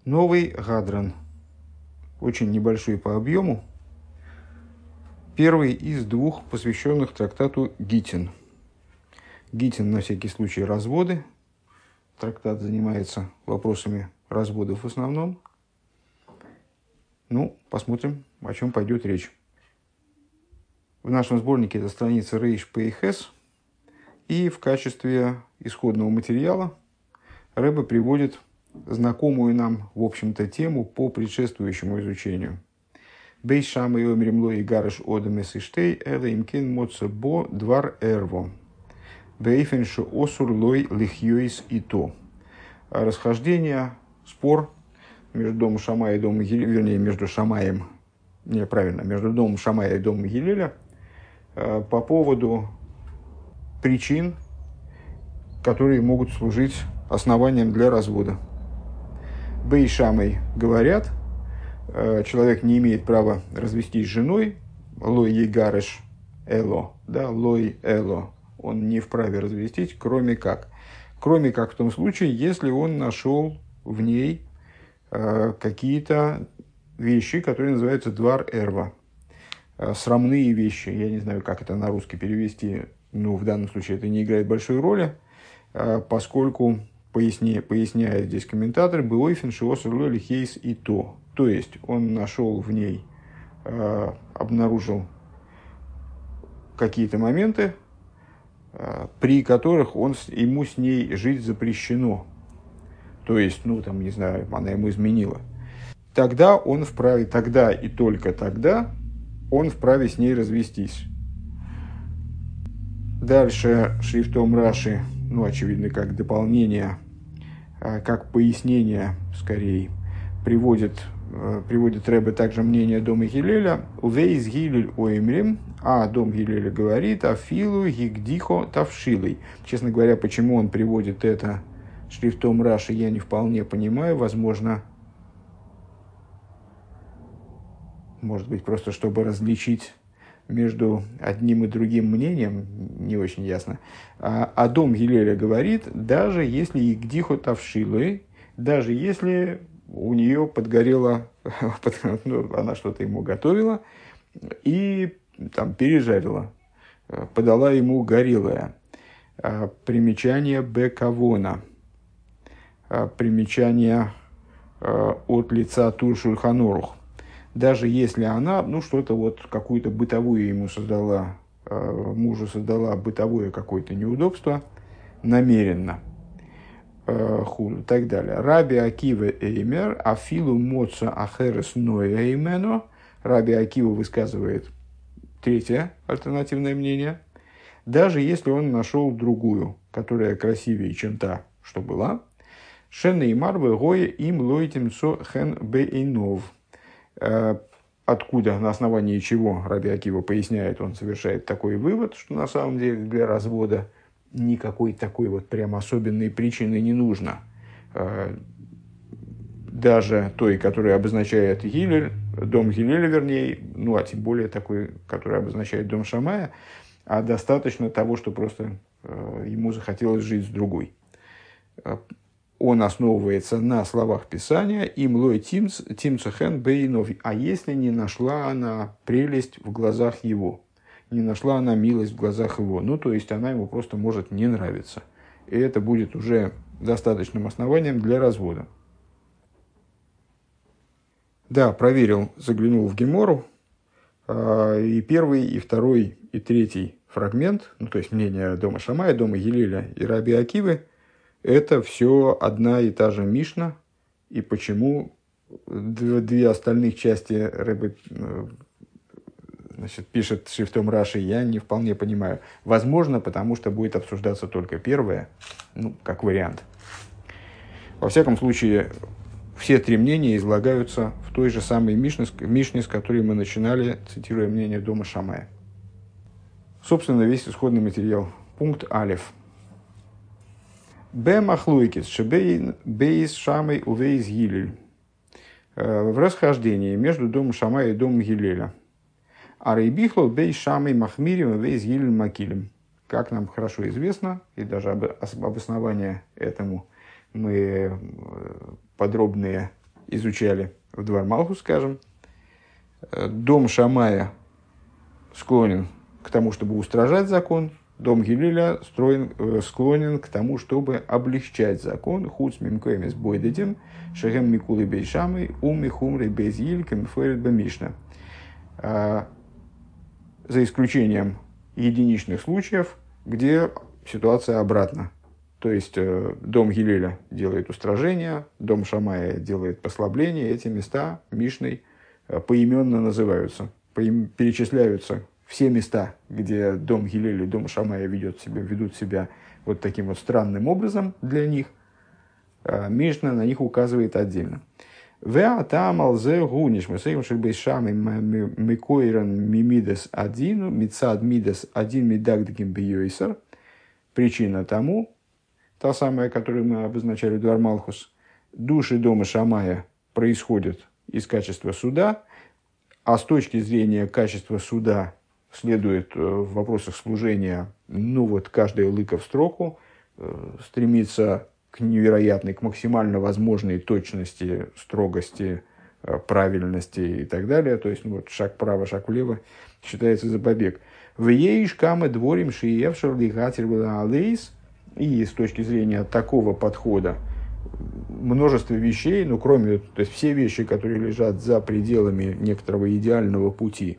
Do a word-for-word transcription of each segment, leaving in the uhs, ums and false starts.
Новый Гадран, очень небольшой по объему, первый из двух посвященных трактату Гитин. Гитин, на всякий случай, разводы. Трактат занимается вопросами разводов в основном. Ну, посмотрим, о чем пойдет речь. В нашем сборнике это страница Рейш Пейхес, и в качестве исходного материала Ребе приводит знакомую нам, в общем-то, тему по предшествующему изучению. Бейс шама и омрим ло и гарыш одамес и штей, эла имкен моца бо двар эрво. Бейфеншу осур лой лихьёис и то. Расхождение, спор между домом Шамая и домом Гилеля, вернее, между Шамаем, неправильно, между домом Шамая и домом Гилеля по поводу причин, которые могут служить основанием для развода. Бей Шамай говорят, человек не имеет права развестись с женой, лой егарыш эло, да, лой эло, он не вправе развестись, кроме как. Кроме как в том случае, если он нашел в ней э, какие-то вещи, которые называются двар эрва, э, срамные вещи. Я не знаю, как это на русский перевести, но в данном случае это не играет большой роли, э, поскольку, поясни, поясняет здесь комментатор, «Бэойфен шиосур ло лихейс и то». То есть, он нашел в ней, э, обнаружил какие-то моменты, при которых он, ему с ней жить запрещено. То есть, ну, там, не знаю, она ему изменила. Тогда он вправе, тогда и только тогда он вправе с ней развестись. Дальше шрифтом Раши, ну, очевидно, как дополнение, как пояснение, скорее, приводит, приводит Ребе также мнение дома Гилеля. «Увейс Гилель оймрим», а дом Гилеля говорит, «Афилу гигдихо тавшилой». Честно говоря, почему он приводит это шрифтом Раши, я не вполне понимаю. Возможно, может быть, просто чтобы различить между одним и другим мнением, не очень ясно. А, а дом Гилеля говорит, даже если гигдихо тавшилой, даже если у нее подгорело, она что-то ему готовила и там пережарила, подала ему горелое. Примечание Бекавона, примечание от лица Тур Шульхан Орух. Даже если она, ну, что-то вот, какую-то бытовую ему создала, мужу создала бытовое какое-то неудобство намеренно, худу, и так далее. Раби Акива эймер, афилу моца ахерес ной эймено. Раби Акива высказывает третье альтернативное мнение. Даже если он нашел другую, которая красивее, чем та, что была. Шен и марвы гоя им лойтим со хен бейнов. Откуда, на основании чего Раби Акива поясняет, он совершает такой вывод, что на самом деле для развода никакой такой вот прям особенной причины не нужно. Даже той, которая обозначает Гилель, дом Гилеля, вернее, ну а тем более такой, который обозначает дом Шамая, а достаточно того, что просто ему захотелось жить с другой. Он основывается на словах Писания «Им лой тимцухен бейнов». А если не нашла она прелесть в глазах его, не нашла она милость в глазах его, ну, то есть она ему просто может не нравиться. И это будет уже достаточным основанием для развода. Да, проверил, заглянул в Гемору, и первый, и второй, и третий фрагмент, ну, то есть мнение дома Шамая, дома Гилеля и Раби Акивы, это все одна и та же Мишна, и почему две остальных части Ребе, значит, пишет шрифтом Раши, я не вполне понимаю. Возможно, потому что будет обсуждаться только первое, ну, как вариант. Во всяком случае, все три мнения излагаются в той же самой Мишне, Мишне, с которой мы начинали, цитируя мнение дома Шамая. Собственно, весь исходный материал. Пункт Алеф. Б махлуикис шебейн бейс Шамай увейс Гилель. В расхождении между домом Шамая и домом Гилеля. А рейбихло бейс Шамай махмирим увейс Гилель макилем. Как нам хорошо известно, и даже обоснование этому мы подробные изучали в Двар Малхус, скажем, дом Шамая склонен к тому, чтобы устражать закон, дом Гилеля строен, э, склонен к тому, чтобы облегчать закон. Хуц мимкоемес бойдедим, шагем микулы бейшамы, уми хумры безиль, камиферет бамишна. За исключением единичных случаев, где ситуация обратна. То есть э, дом Гилеля делает устражение, дом Шамая делает послабление. Эти места Мишной э, поименно называются, поим, перечисляются. Все места, где дом Гилеля и дом Шамая ведет себя, ведут себя вот таким вот странным образом для них, Мишна на них указывает отдельно. Причина тому, та самая, которую мы обозначали в Двар Малхус, души дома Шамая происходят из качества суда, а с точки зрения качества суда следует в вопросах служения, ну вот каждая лыка в строку, стремится к невероятной, к максимально возможной точности, строгости, правильности и так далее. То есть ну вот шаг вправо, шаг влево считается за побег. В ей шкамы дворим шиевшер лигатер алейс. И с точки зрения такого подхода множество вещей, ну кроме, то есть все вещи, которые лежат за пределами некоторого идеального пути,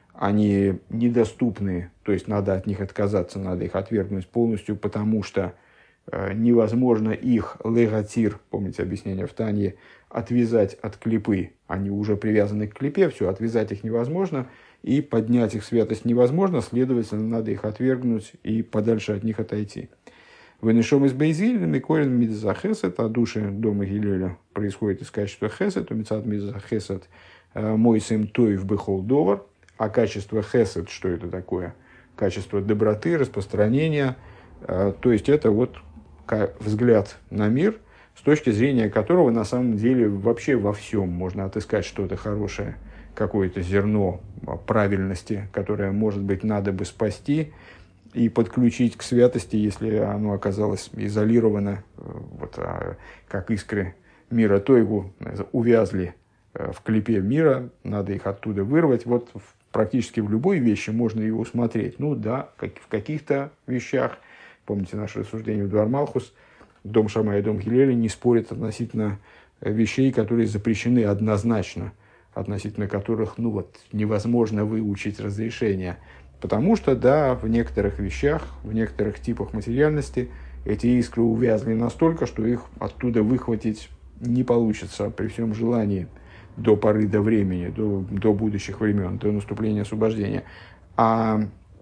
они недоступны, то есть надо от них отказаться, надо их отвергнуть полностью, потому что э, невозможно их легатир, помните объяснение в Танье, отвязать от клипы. Они уже привязаны к клипе, все, отвязать их невозможно, и поднять их святость невозможно, следовательно, надо их отвергнуть и подальше от них отойти. Вынешом из Бейзиля, Микорин Мидза Хесед, а души дома Гилеля происходит из качества Хесед, у Мицад Мидза Хесед, мой сын Тоев Бехол Довар. А качество хесед, что это такое? Качество доброты, распространения. То есть это вот взгляд на мир, с точки зрения которого на самом деле вообще во всем можно отыскать что-то хорошее, какое-то зерно правильности, которое, может быть, надо бы спасти и подключить к святости, если оно оказалось изолировано, вот, как искры мира Тойгу увязли в клипе мира, надо их оттуда вырвать. Вот практически в любой вещи можно его усмотреть. Ну да, как, в каких-то вещах, помните наше рассуждение в Двар Малхус, дом Шамая и дом Гилеля не спорят относительно вещей, которые запрещены однозначно, относительно которых ну вот, невозможно выучить разрешение. Потому что, да, в некоторых вещах, в некоторых типах материальности эти искры увязли настолько, что их оттуда выхватить не получится при всем желании. До поры до времени, до, до будущих времен, до наступления освобождения. А,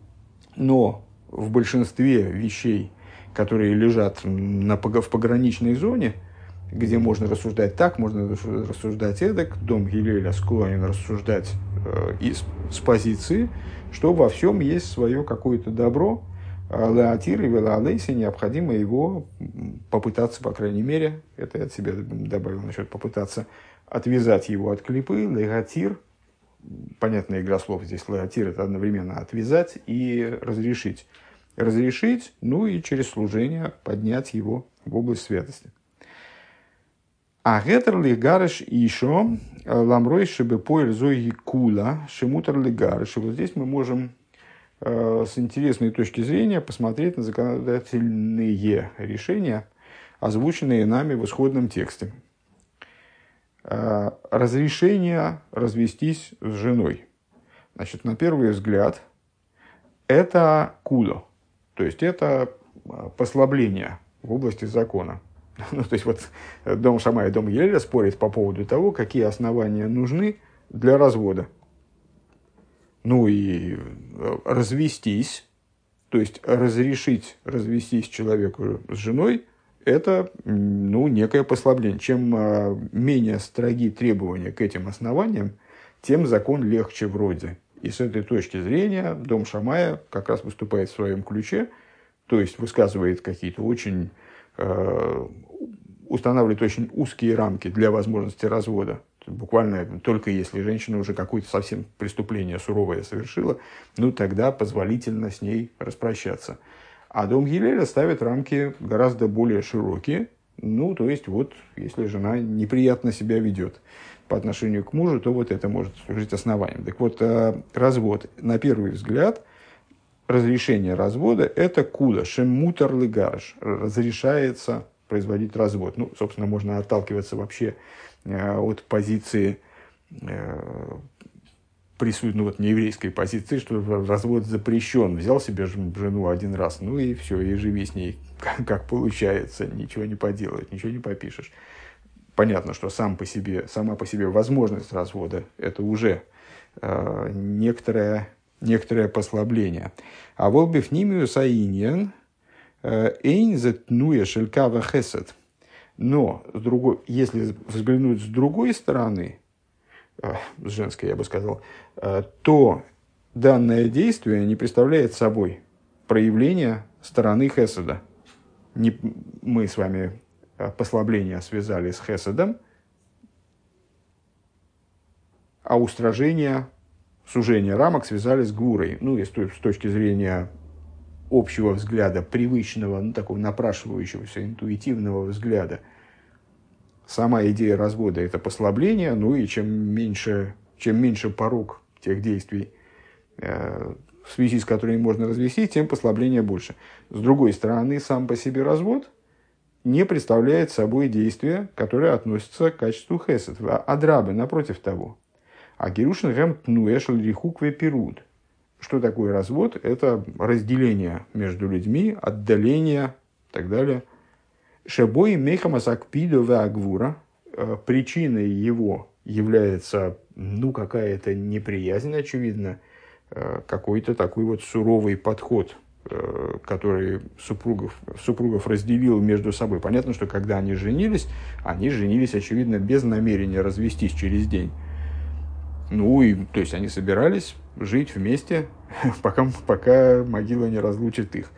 но в большинстве вещей, которые лежат на, в пограничной зоне, где можно рассуждать так, можно рассуждать эдак, дом Гилеля склонен рассуждать э, из, с позиции, что во всем есть свое какое-то добро, леатир и велалейси, необходимо его попытаться, по крайней мере, это я от себя добавил насчет попытаться, отвязать его от клипы, легатир, понятная игра слов здесь, легатир, это одновременно отвязать и разрешить. Разрешить, ну и через служение поднять его в область святости. А гетер лигарыш еще ламрой шибы поэль зои кула шимутер лигарыш. Вот здесь мы можем э, с интересной точки зрения посмотреть на законодательные решения, озвученные нами в исходном тексте. Разрешение развестись с женой. Значит, на первый взгляд, это куло, то есть это послабление в области закона. Ну, то есть, вот дом Шамая и дом Гилеля спорят по поводу того, какие основания нужны для развода. Ну и развестись, то есть разрешить развестись человеку с женой, это ну, некое послабление. Чем а, менее строги требования к этим основаниям, тем закон легче вроде. И с этой точки зрения дом Шамая как раз выступает в своем ключе, то есть высказывает какие-то очень, э, устанавливает очень узкие рамки для возможности развода. Буквально только если женщина уже какое-то совсем преступление суровое совершила, ну тогда позволительно с ней распрощаться. А дом Гилеля ставит рамки гораздо более широкие, Ну, то есть, вот, если жена неприятно себя ведет по отношению к мужу, то вот это может служить основанием. Так вот, развод, на первый взгляд, разрешение развода – это куда? Шеммутар лигарш. Разрешается производить развод. Ну, собственно, можно отталкиваться вообще от позиции, присутствует, ну, вот нееврейской позиции, что развод запрещен. Взял себе жену один раз, ну и все, и живи с ней, как, как получается, ничего не поделать, ничего не попишешь. Понятно, что сам по себе, сама по себе возможность развода – это уже э, некоторое, некоторое послабление. А вот бифнимию саиньян эйн зетнуя шелькава хесед. Но, с другой, если взглянуть с другой стороны, с женской, я бы сказал, то данное действие не представляет собой проявление стороны хеседа. Не, мы с вами послабление связали с хеседом, а устражение, сужение рамок связали с гвурой. Ну, и с точки зрения общего взгляда, привычного, ну, такого напрашивающегося, интуитивного взгляда, сама идея развода – это послабление, ну и чем меньше, чем меньше порог тех действий, э, в связи с которыми можно развести, тем послабление больше. С другой стороны, сам по себе развод не представляет собой действие, которое относится к качеству хесед, а драбы, напротив того. А герушин гэм тнуэшл рихук вепирут. Что такое развод? Это разделение между людьми, отдаление и так далее. Шебой мехамасакпидо ваагвура. Причиной его является, ну, какая-то неприязнь, очевидно, какой-то такой вот суровый подход, который супругов, супругов разделил между собой. Понятно, что когда они женились, они женились, очевидно, без намерения развестись через день. Ну, и, то есть, они собирались жить вместе, пока, пока могила не разлучит их.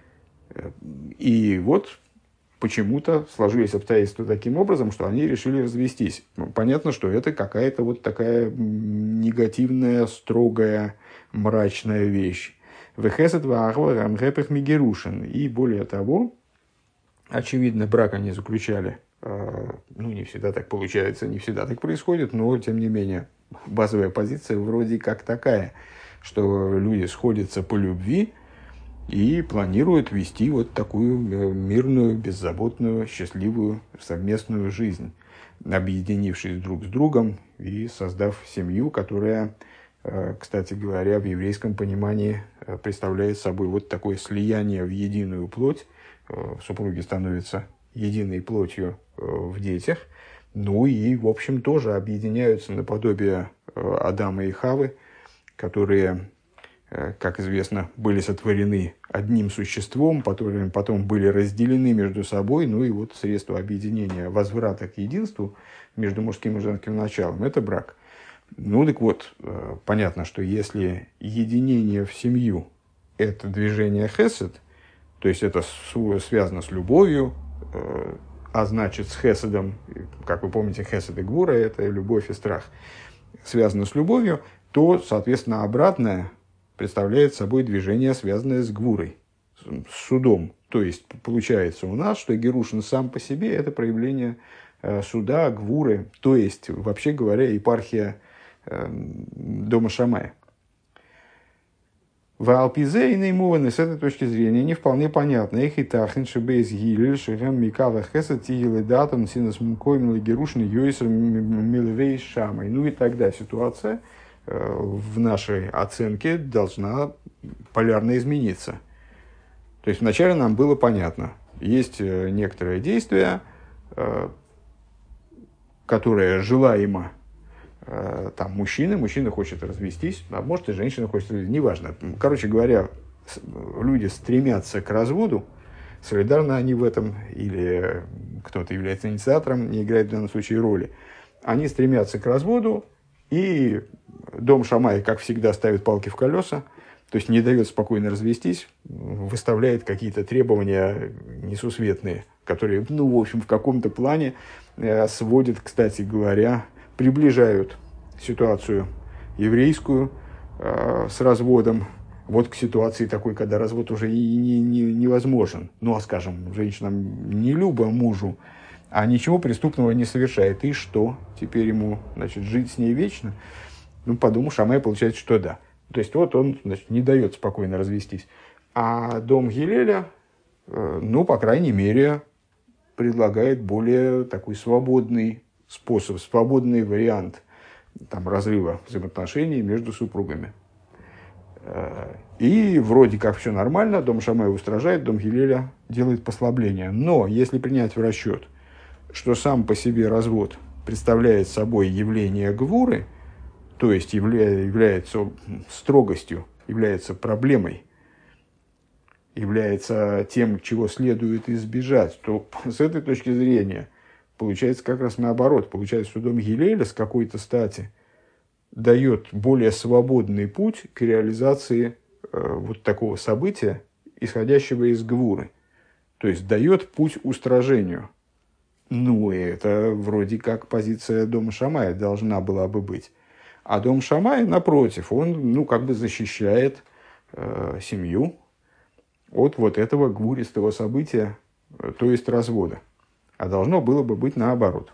И вот почему-то сложились обстоятельства таким образом, что они решили развестись. Понятно, что это какая-то вот такая негативная, строгая, мрачная вещь. Вехесет ваагва рамгэпэх мигерушин. И более того, очевидно, брак они заключали. Ну, не всегда так получается, не всегда так происходит, но, тем не менее, базовая позиция вроде как такая, что люди сходятся по любви и планируют вести вот такую мирную, беззаботную, счастливую совместную жизнь, объединившись друг с другом и создав семью, которая, кстати говоря, в еврейском понимании представляет собой вот такое слияние в единую плоть. Супруги становятся единой плотью в детях, ну и, в общем, тоже объединяются наподобие Адама и Хавы, которые, как известно, были сотворены одним существом, которые потом были разделены между собой. Ну и вот средство объединения, возврата к единству между мужским и женским началом – это брак. Ну так вот, понятно, что если единение в семью – это движение хесед, то есть это связано с любовью, а значит с хеседом, как вы помните, хесед и гвура – это любовь и страх, связано с любовью, то, соответственно, обратное представляет собой движение, связанное с гвурой, с судом. То есть, получается у нас, что герушин сам по себе – это проявление суда, гвуры, то есть, вообще говоря, епархия дома Шамая. В Алпизейной мованы с этой точки зрения не вполне понятно. Их и тахин шибейс гилель шигам микава хесед тигелы датан синус мкоймил герушин йойсер милвей шамой. Ну и тогда ситуация в нашей оценке должна полярно измениться. То есть вначале нам было понятно, есть некоторое действие, которое желаемо там мужчина, мужчина хочет развестись, а может и женщина хочет развестись, неважно. Короче говоря, люди стремятся к разводу, солидарны они в этом, или кто-то является инициатором, не играет в данном случае роли. Они стремятся к разводу, и дом Шамая, как всегда, ставит палки в колеса, то есть не дает спокойно развестись, выставляет какие-то требования несусветные, которые, ну, в общем, в каком-то плане сводят, кстати говоря, приближают ситуацию еврейскую э, с разводом Вот к ситуации такой, когда развод уже и не, не, невозможен. Ну, а скажем, женщина не люба мужу, а ничего преступного не совершает. И что? Теперь ему, значит, жить с ней вечно? Ну, подумал Шамай, получается, что да. То есть, вот он, значит, не дает спокойно развестись. А дом Гилеля, э, ну, по крайней мере, предлагает более такой свободный способ, свободный вариант там, разрыва взаимоотношений между супругами. И вроде как все нормально, дом Шамая устражает, дом Гилеля делает послабление. Но если принять в расчет, что сам по себе развод представляет собой явление гвуры, то есть явля- является строгостью, является проблемой, является тем, чего следует избежать, то с этой точки зрения получается как раз наоборот. Получается, что дом Гилеля с какой-то стати дает более свободный путь к реализации э, вот такого события, исходящего из гвуры. То есть дает путь устражению. Ну, это вроде как позиция дома Шамая должна была бы быть. А дом Шамая, напротив, он ну, как бы защищает э, семью от вот этого гвуристого события, э, то есть развода. А должно было бы быть наоборот.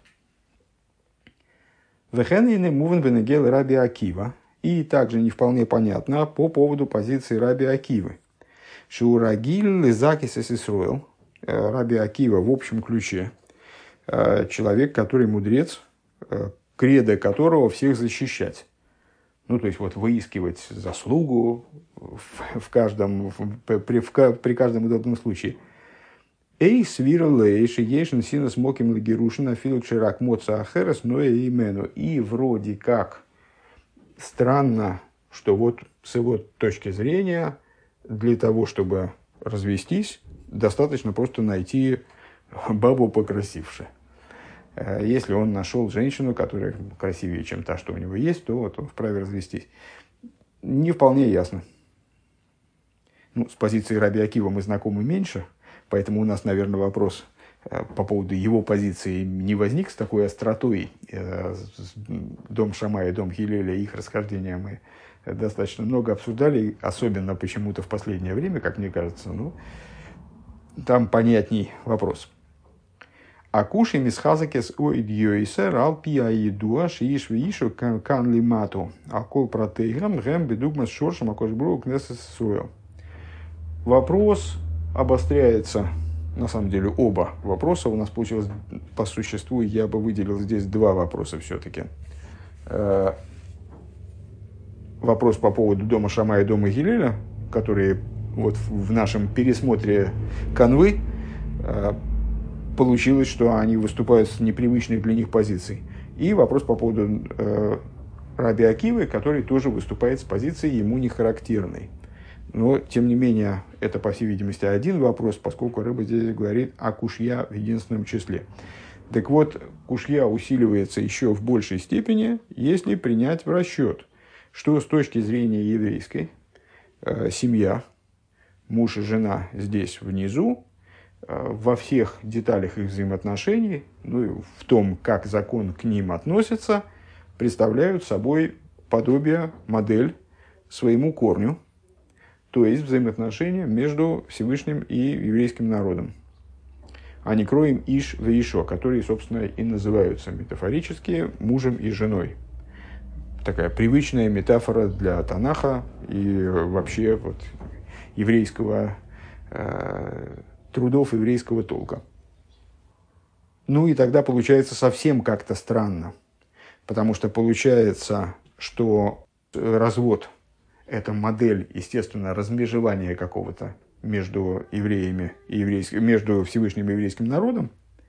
Вехенины мувен бенегел Раби Акива. И также не вполне понятно по поводу позиции Раби Акивы. Шурагиль лизакис эсисруэл. Раби Акива в общем ключе. Человек, который мудрец, кредо которого всех защищать. Ну, то есть, вот выискивать заслугу в, в каждом, в, при, в, при каждом удобном случае. Эй, свиралей, шиешен синус моким легерушин, афилк ширак моца ахерес, но и имену. И вроде как странно, что вот с его точки зрения, для того, чтобы развестись, достаточно просто найти бабу покрасивше. Если он нашел женщину, которая красивее, чем та, что у него есть, то вот он вправе развестись. Не вполне ясно. Ну, с позиции Раби Акива мы знакомы меньше, поэтому у нас, наверное, вопрос по поводу его позиции не возник с такой остротой. Дом Шамая и дом Гилеля, их расхождения мы достаточно много обсуждали, особенно почему-то в последнее время, как мне кажется. Ну, там понятней вопрос. Акуши мисхазакес оидьёйсер алпия едуа шииш виишу кан лимату акол протейграм гэм бедугмас шоршем акошбру кнесесуэл. Вопрос обостряется, на самом деле оба вопроса у нас получилось по существу, я бы выделил здесь два вопроса все-таки. Вопрос по поводу дома Шамая и дома Гилеля, которые вот в нашем пересмотре канвы получилось, что они выступают с непривычной для них позицией. И вопрос по поводу э, Раби Акивы, который тоже выступает с позицией ему не характерной. Но, тем не менее, это, по всей видимости, один вопрос, поскольку Рыба здесь говорит о кушья в единственном числе. Так вот, кушья усиливается еще в большей степени, если принять в расчет, что с точки зрения еврейской, э, семья, муж и жена здесь внизу, во всех деталях их взаимоотношений, ну и в том, как закон к ним относится, представляют собой подобие, модель своему корню, то есть взаимоотношения между Всевышним и еврейским народом. А не кроем Иш в Ишо, которые, собственно, и называются метафорически мужем и женой. Такая привычная метафора для Танаха и вообще вот, еврейского э, трудов еврейского толка. Ну и тогда получается совсем как-то странно, потому что получается, что развод – это модель, естественно, размежевания какого-то между евреями и еврейским, между Всевышним и еврейским народом.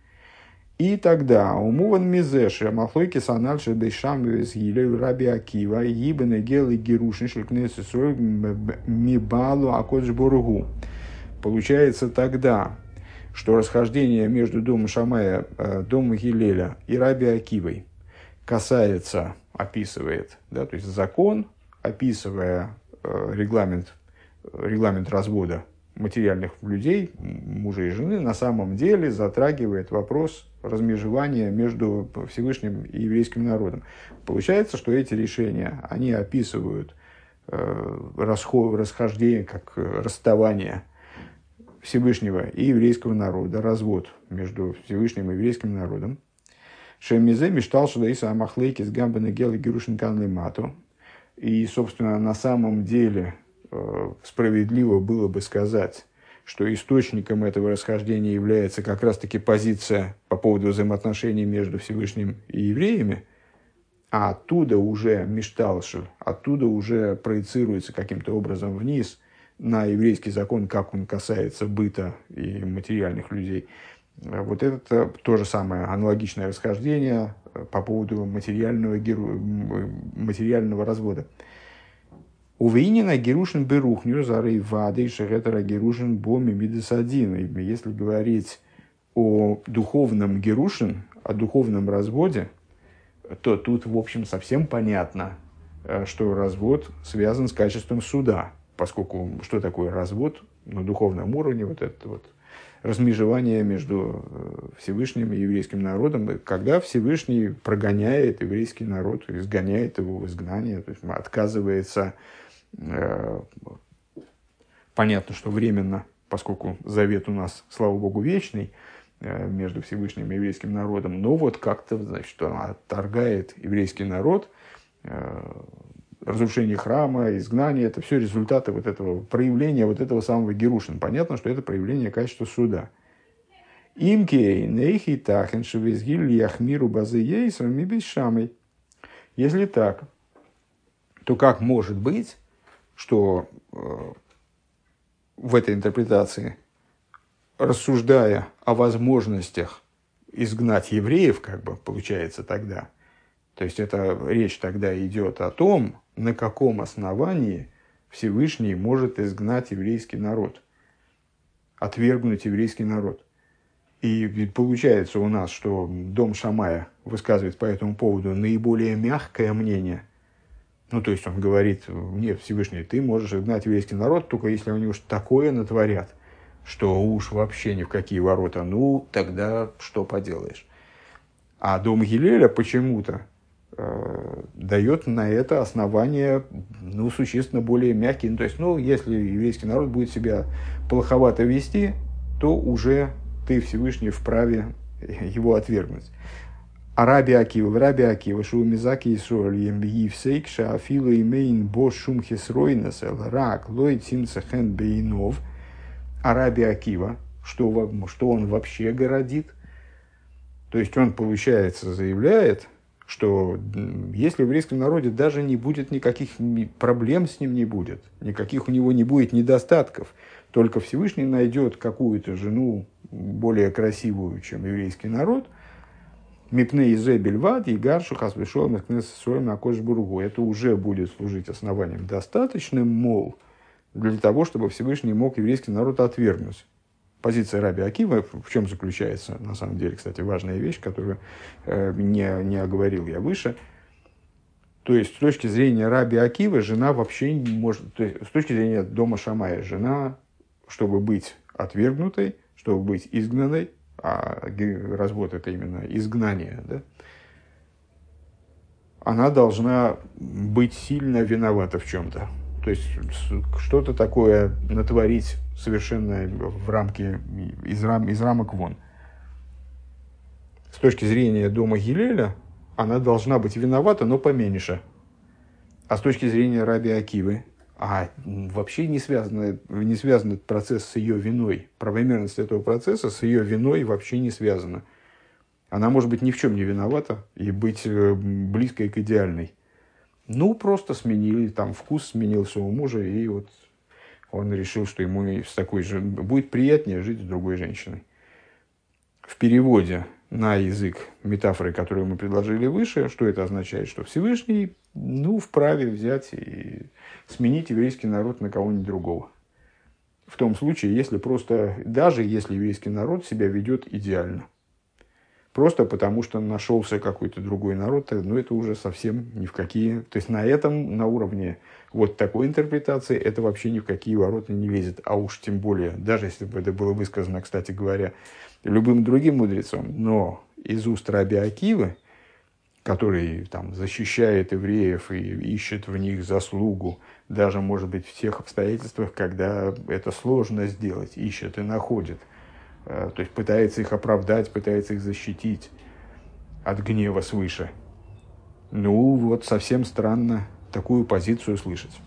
И тогда умуван мизеши махлойки санальши бейшам из гилей Раби Акива ибн гел и герушин шлькнесесуэль мибалу акоджбургу. Получается тогда, что расхождение между домом Шамая, домом Гилеля и Раби Акивой касается, описывает, да, то есть закон, описывая регламент, регламент развода материальных людей, мужа и жены, на самом деле затрагивает вопрос размежевания между Всевышним и еврейским народом. Получается, что эти решения, они описывают расход, расхождение, как расставание Всевышнего и еврейского народа, развод между Всевышним и еврейским народом. Шемизе мечтал, что Иса Амахлейки с Гамбана Гела Герушин Канлы Мату. И, собственно, на самом деле справедливо было бы сказать, что источником этого расхождения является как раз-таки позиция по поводу взаимоотношений между Всевышним и евреями, а оттуда уже мишталшель, оттуда уже проецируется каким-то образом вниз на еврейский закон, как он касается быта и материальных людей. Вот это то же самое аналогичное расхождение по поводу материального, геру... материального развода. Увейнина герушин берухню зарей вады шеретера герушин боми мидесадин. Если говорить о духовном герушин, о духовном разводе, то тут, в общем, совсем понятно, что развод связан с качеством суда, поскольку что такое развод на духовном уровне, вот это вот размежевание между Всевышним и еврейским народом, когда Всевышний прогоняет еврейский народ, изгоняет его в изгнание, то есть отказывается, э, понятно, что временно, поскольку завет у нас, слава Богу, вечный, э, между Всевышним и еврейским народом, но вот как-то, значит, он отторгает еврейский народ, э, разрушение храма, изгнание, это все результаты вот этого проявления, вот этого самого герушин. Понятно, что это проявление качества суда. Имкей нейхи тахен шевизгиль яхмиру базы ейсом и бешамой. Если так, то как может быть, что э, в этой интерпретации, рассуждая о возможностях изгнать евреев, как бы получается тогда, то есть это речь тогда идет о том, на каком основании Всевышний может изгнать еврейский народ, отвергнуть еврейский народ. И получается у нас, что Дом Шамая высказывает по этому поводу наиболее мягкое мнение. Ну, то есть он говорит: нет, Всевышний, ты можешь изгнать еврейский народ, только если они уж такое натворят, что уж вообще ни в какие ворота, ну, тогда что поделаешь. А Дом Гилеля почему-то дает на это основание, ну, существенно более мягкие. Ну, то есть, ну, если еврейский народ будет себя плоховато вести, то уже ты, Всевышний, вправе его отвергнуть. А Раби Акива, Раби Акива, Шумизаки и Сороль, Ембиевсейк, Шаафилу имейн бо шумхис ройнес, рак, лой цимцехен бейнов. А Раби Акива, что, что он вообще городит? То есть, он, получается, заявляет, что если в еврейском народе даже не будет никаких проблем с ним не будет, никаких у него не будет недостатков, только Всевышний найдет какую-то жену более красивую, чем еврейский народ, мипней изе бельвад и гаршу хасвешол мехнес соем акошбургу. Это уже будет служить основанием достаточным, мол, для того, чтобы Всевышний мог еврейский народ отвергнуть. Позиция Раби Акива в чем заключается, на самом деле, кстати, важная вещь, которую э, не, не оговорил я выше. То есть, с точки зрения Раби Акивы, жена вообще не может... То есть, с точки зрения Дома Шамая, жена, чтобы быть отвергнутой, чтобы быть изгнанной, а развод – это именно изгнание, да, она должна быть сильно виновата в чем-то. То есть, что-то такое натворить совершенно в рамке, из, рам, из рамок вон. С точки зрения Дома Гилеля, она должна быть виновата, но поменьше. А с точки зрения Раби Акивы, а вообще не связан, не связан этот процесс с ее виной. Правомерность этого процесса с ее виной вообще не связана. Она может быть ни в чем не виновата и быть близкой к идеальной. Ну, просто сменили, там вкус сменился у мужа, и вот он решил, что ему с такой же будет приятнее жить с другой женщиной. В переводе на язык метафоры, которую мы предложили выше, что это означает? Что Всевышний, ну, вправе взять и сменить еврейский народ на кого-нибудь другого. В том случае, если просто, даже если еврейский народ себя ведет идеально. Просто потому, что нашелся какой-то другой народ, ну, это уже совсем ни в какие... То есть, на этом, на уровне вот такой интерпретации, это вообще ни в какие ворота не лезет. А уж тем более, даже если бы это было высказано, кстати говоря, любым другим мудрецом, но из уст Раби Акивы, который там защищает евреев и ищет в них заслугу, даже, может быть, в тех обстоятельствах, когда это сложно сделать, ищет и находит. То есть пытается их оправдать, пытается их защитить от гнева свыше. Ну, вот совсем странно такую позицию слышать.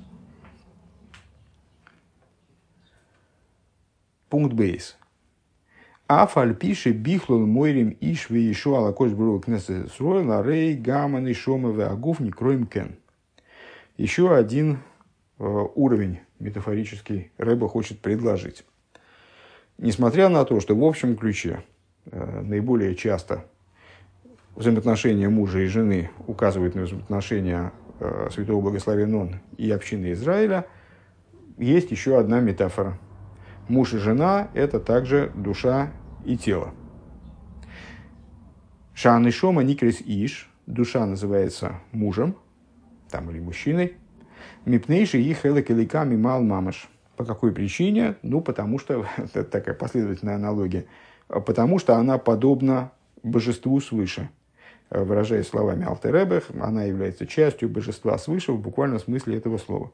Пункт бейс. Афаль пишет бихлол мойрим ишве еще алакош бру кнессе сройла рей гаман и шомове агуф не кроем кен. Еще один э, уровень метафорический Рэбе хочет предложить. Несмотря на то, что в общем ключе э, наиболее часто взаимоотношения мужа и жены указывают на взаимоотношения э, святого благословен он и общины Израиля, есть еще одна метафора. Муж и жена – это также душа и тело. Шаан и шома никрис иш, душа называется мужем, там или мужчиной. Мипнейши их элек-эликами мал мамаш. По какой причине? Ну, потому что, это такая последовательная аналогия, потому что она подобна божеству свыше. Выражаясь словами Алтер Ребе, она является частью божества свыше в буквальном смысле этого слова.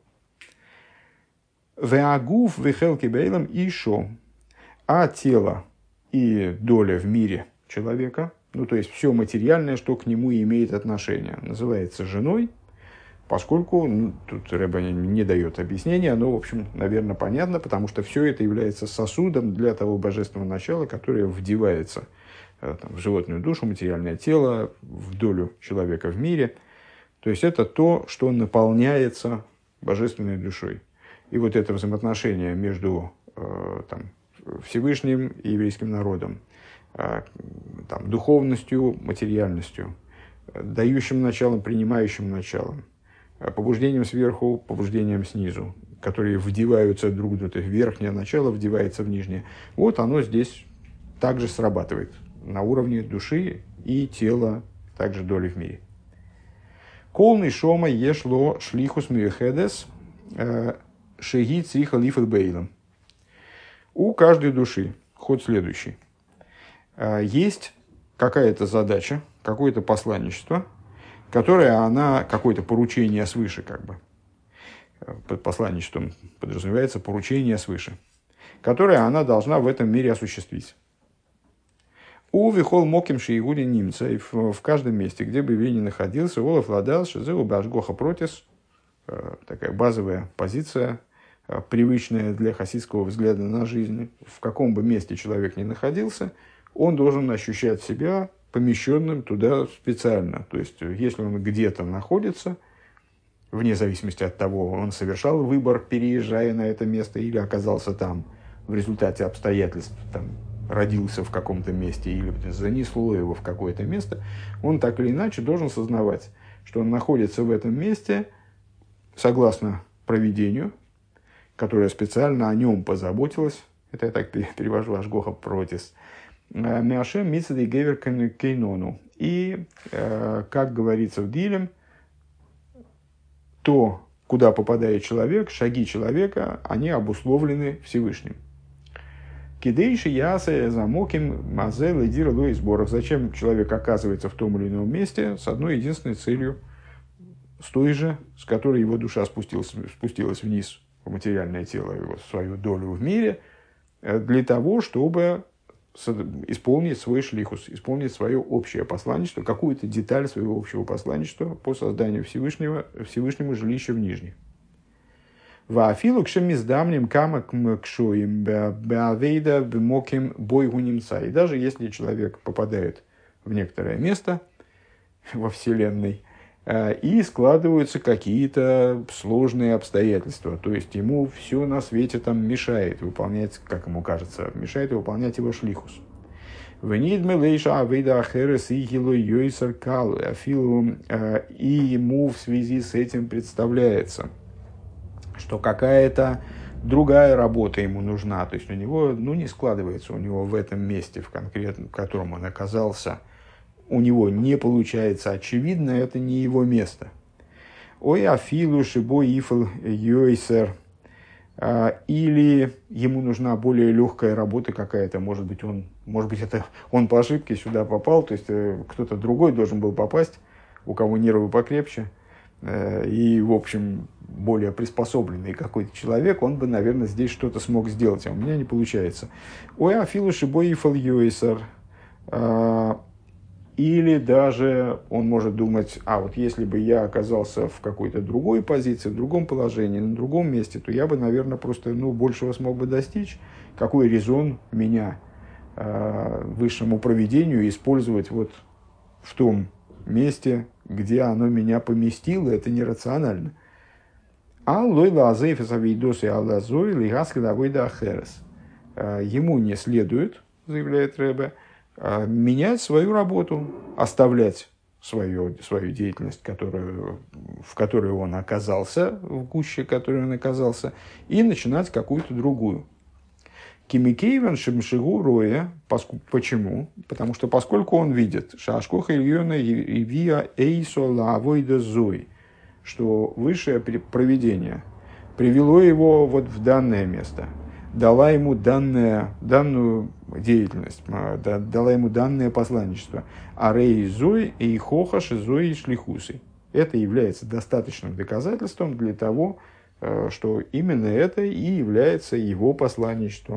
Веагуф вехелки бейлам и шо. А тело и доля в мире человека, ну то есть все материальное, что к нему имеет отношение, называется женой, поскольку, ну, тут Ребе не дает объяснения, но, в общем, наверное, понятно, потому что все это является сосудом для того божественного начала, которое вдевается там, в животную душу, материальное тело, в долю человека в мире. То есть это то, что наполняется божественной душой. И вот это взаимоотношение между э, там, Всевышним и еврейским народом, э, там, духовностью, материальностью, дающим началом, принимающим началом, побуждением сверху, побуждением снизу, которые вдеваются друг в друга. Верхнее начало вдевается в нижнее. Вот оно здесь также срабатывает на уровне души и тела, также доли в мире. Колный шома ешло шлихус мюхедес шеги цриха лифат бейлом. У каждой души, ход следующий, есть какая-то задача, какое-то посланничество, которое она, какое-то поручение свыше, как бы. Под посланничеством подразумевается поручение свыше, которое она должна в этом мире осуществить. У вихол моким шиигуди немца, и в каждом месте, где бы еврей ни находился, Олаф ладал шизеу башгоха протис, такая базовая позиция, привычная для хасидского взгляда на жизнь. В каком бы месте человек ни находился, он должен ощущать себя помещенным туда специально. То есть, если он где-то находится, вне зависимости от того, он совершал выбор, переезжая на это место, или оказался там в результате обстоятельств, там, родился в каком-то месте, или занесло его в какое-то место, он так или иначе должен сознавать, что он находится в этом месте согласно провидению, которое специально о нем позаботилось. Это я так перевожу ашгоха протис. Мяшем мицадей гевер кейнону. И, как говорится в Дилем, то, куда попадает человек, шаги человека, они обусловлены Всевышним. Кидейши ясе замоким мазел и дира сборов. Зачем человек оказывается в том или ином месте с одной единственной целью, с той же, с которой его душа спустилась, спустилась вниз в материальное тело, его, свою долю в мире, для того, чтобы исполнить свой шлихус, исполнить свое общее посланничество, какую-то деталь своего общего посланничества по созданию Всевышнего, Всевышнему жилища в Нижних. Ваафилу кшемиздамним кама кшоим беавейда бемоким бойгу немца. И даже если человек попадает в некоторое место во Вселенной, и складываются какие-то сложные обстоятельства, то есть ему все на свете там мешает выполнять, как ему кажется, мешает выполнять его шлихус. И ему в связи с этим представляется, что какая-то другая работа ему нужна, то есть у него ну, не складывается, у него в этом месте, в конкретном, в котором он оказался, у него не получается, очевидно, это не его место. Ой, афилу шибо ифл йойсер. Или ему нужна более легкая работа какая-то, может быть, он, может быть, это он по ошибке сюда попал, то есть кто-то другой должен был попасть, у кого нервы покрепче, и, в общем, более приспособленный какой-то человек, он бы, наверное, здесь что-то смог сделать, а у меня не получается. Ой, афилу шибой ифал йойсар. Или даже он может думать, а вот если бы я оказался в какой-то другой позиции, в другом положении, на другом месте, то я бы, наверное, просто ну, большего смог бы достичь. Какой резон меня высшему провидению использовать вот в том месте, где оно меня поместило, это нерационально. Ему не следует, заявляет Ребе, менять свою работу, оставлять свою, свою деятельность, которую, в которой он оказался, в гуще, в которой он оказался, и начинать какую-то другую. Кимикейван шимшигу роя. Почему? Потому что поскольку он видит шашкоха ильона и виа эйсо лавойда зой, что высшее провидение привело его вот в данное место, дала ему данное, данную деятельность, дала ему данное посланничество. Арей зой и хохаш зой и шлихусы. Это является достаточным доказательством для того, что именно это и является его посланничеством.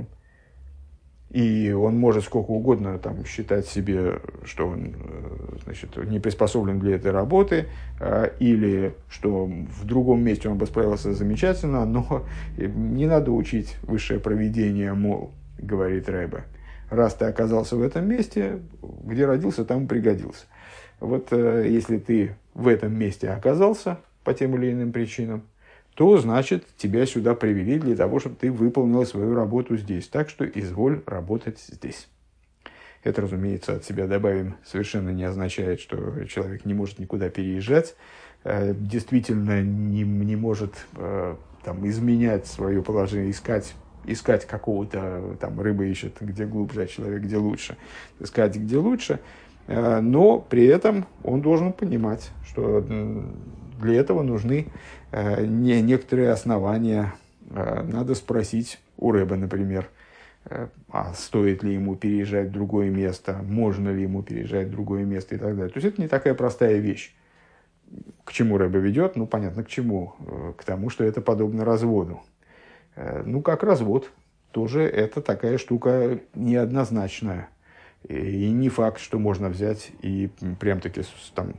И он может сколько угодно там, считать себе, что он значит, не приспособлен для этой работы, или что в другом месте он бы справился замечательно, но не надо учить высшее провидение, мол, говорит Ребе. Раз ты оказался в этом месте, где родился, там и пригодился. Вот если ты в этом месте оказался по тем или иным причинам, то, значит, тебя сюда привели для того, чтобы ты выполнил свою работу здесь. Так что изволь работать здесь. Это, разумеется, от себя добавим, совершенно не означает, что человек не может никуда переезжать, действительно не, не может там, изменять свое положение, искать, искать какого-то, там, рыба ищет, где глубже, а человек где лучше, искать где лучше, но при этом он должен понимать, что для этого нужны не некоторые основания. Надо спросить у Ребе, например, а стоит ли ему переезжать в другое место, можно ли ему переезжать в другое место и так далее. То есть это не такая простая вещь. К чему Ребе ведет? Ну, понятно, к чему. К тому, что это подобно разводу. Ну, как развод. Тоже это такая штука неоднозначная. И не факт, что можно взять и прям-таки там...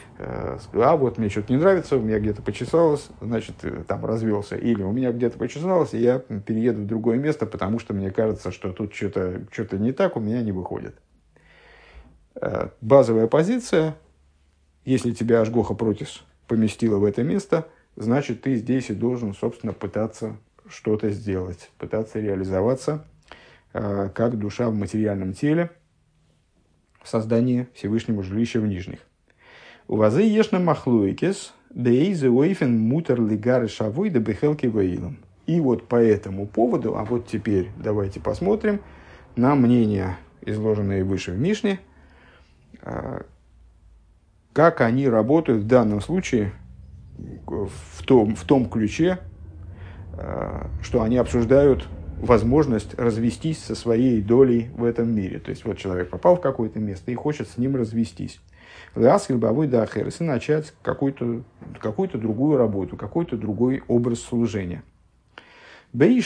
А вот мне что-то не нравится, у меня где-то почесалось, значит, там развелся. Или у меня где-то почесалось, и я перееду в другое место, потому что мне кажется, что тут что-то, что-то не так, у меня не выходит. Базовая позиция, если тебя Ашгоха Протис поместила в это место, значит, ты здесь и должен, собственно, пытаться что-то сделать, пытаться реализоваться как душа в материальном теле в создании Всевышнего жилища в нижних. У вазы ешна махлуикес, дейзе уэйфен мутер лигары шавой да бехелки вейлом. И вот по этому поводу, а вот теперь давайте посмотрим на мнения, изложенные выше в Мишне, как они работают в данном случае в том, в том ключе, что они обсуждают возможность развестись со своей долей в этом мире. То есть вот человек попал в какое-то место и хочет с ним развестись. И начать какую-то, какую-то другую работу, какой-то другой образ служения. Дом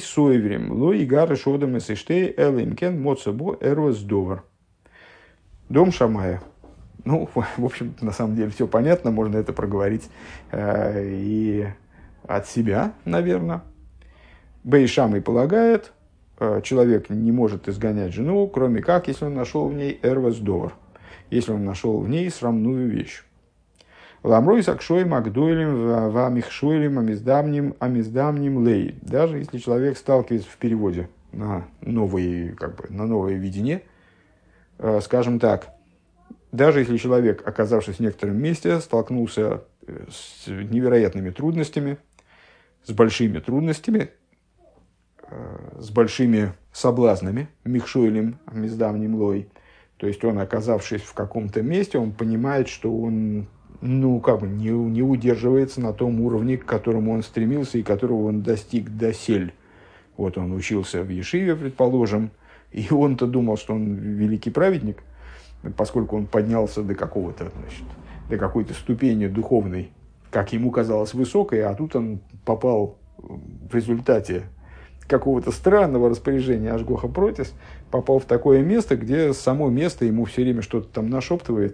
Шамая. Ну, в общем, на самом деле все понятно, можно это проговорить э, и от себя, наверное. Бейшамай полагает, э, человек не может изгонять жену, кроме как, если он нашел в ней эрвасдовар. Если он нашел в ней срамную вещь. Ламрой сакшой магдуэлем вамихшуэлем амиздамним амиздамним лей. Даже если человек сталкивается в переводе на новые, как бы, на новое видение, э, скажем так, даже если человек, оказавшись в некотором месте, столкнулся с невероятными трудностями, с большими трудностями, э, с большими соблазнами, михшуэлем амиздамним лой, то есть он, оказавшись в каком-то месте, он понимает, что он ну, как бы не, не удерживается на том уровне, к которому он стремился и которого он достиг досель. Вот он учился в Ешиве, предположим, и он-то думал, что он великий праведник, поскольку он поднялся до какого-то, значит, до какой-то ступени духовной, как ему казалось, высокой, а тут он попал в результате какого-то странного распоряжения Ашгоха Протис, попал в такое место, где само место ему все время что-то там нашептывает.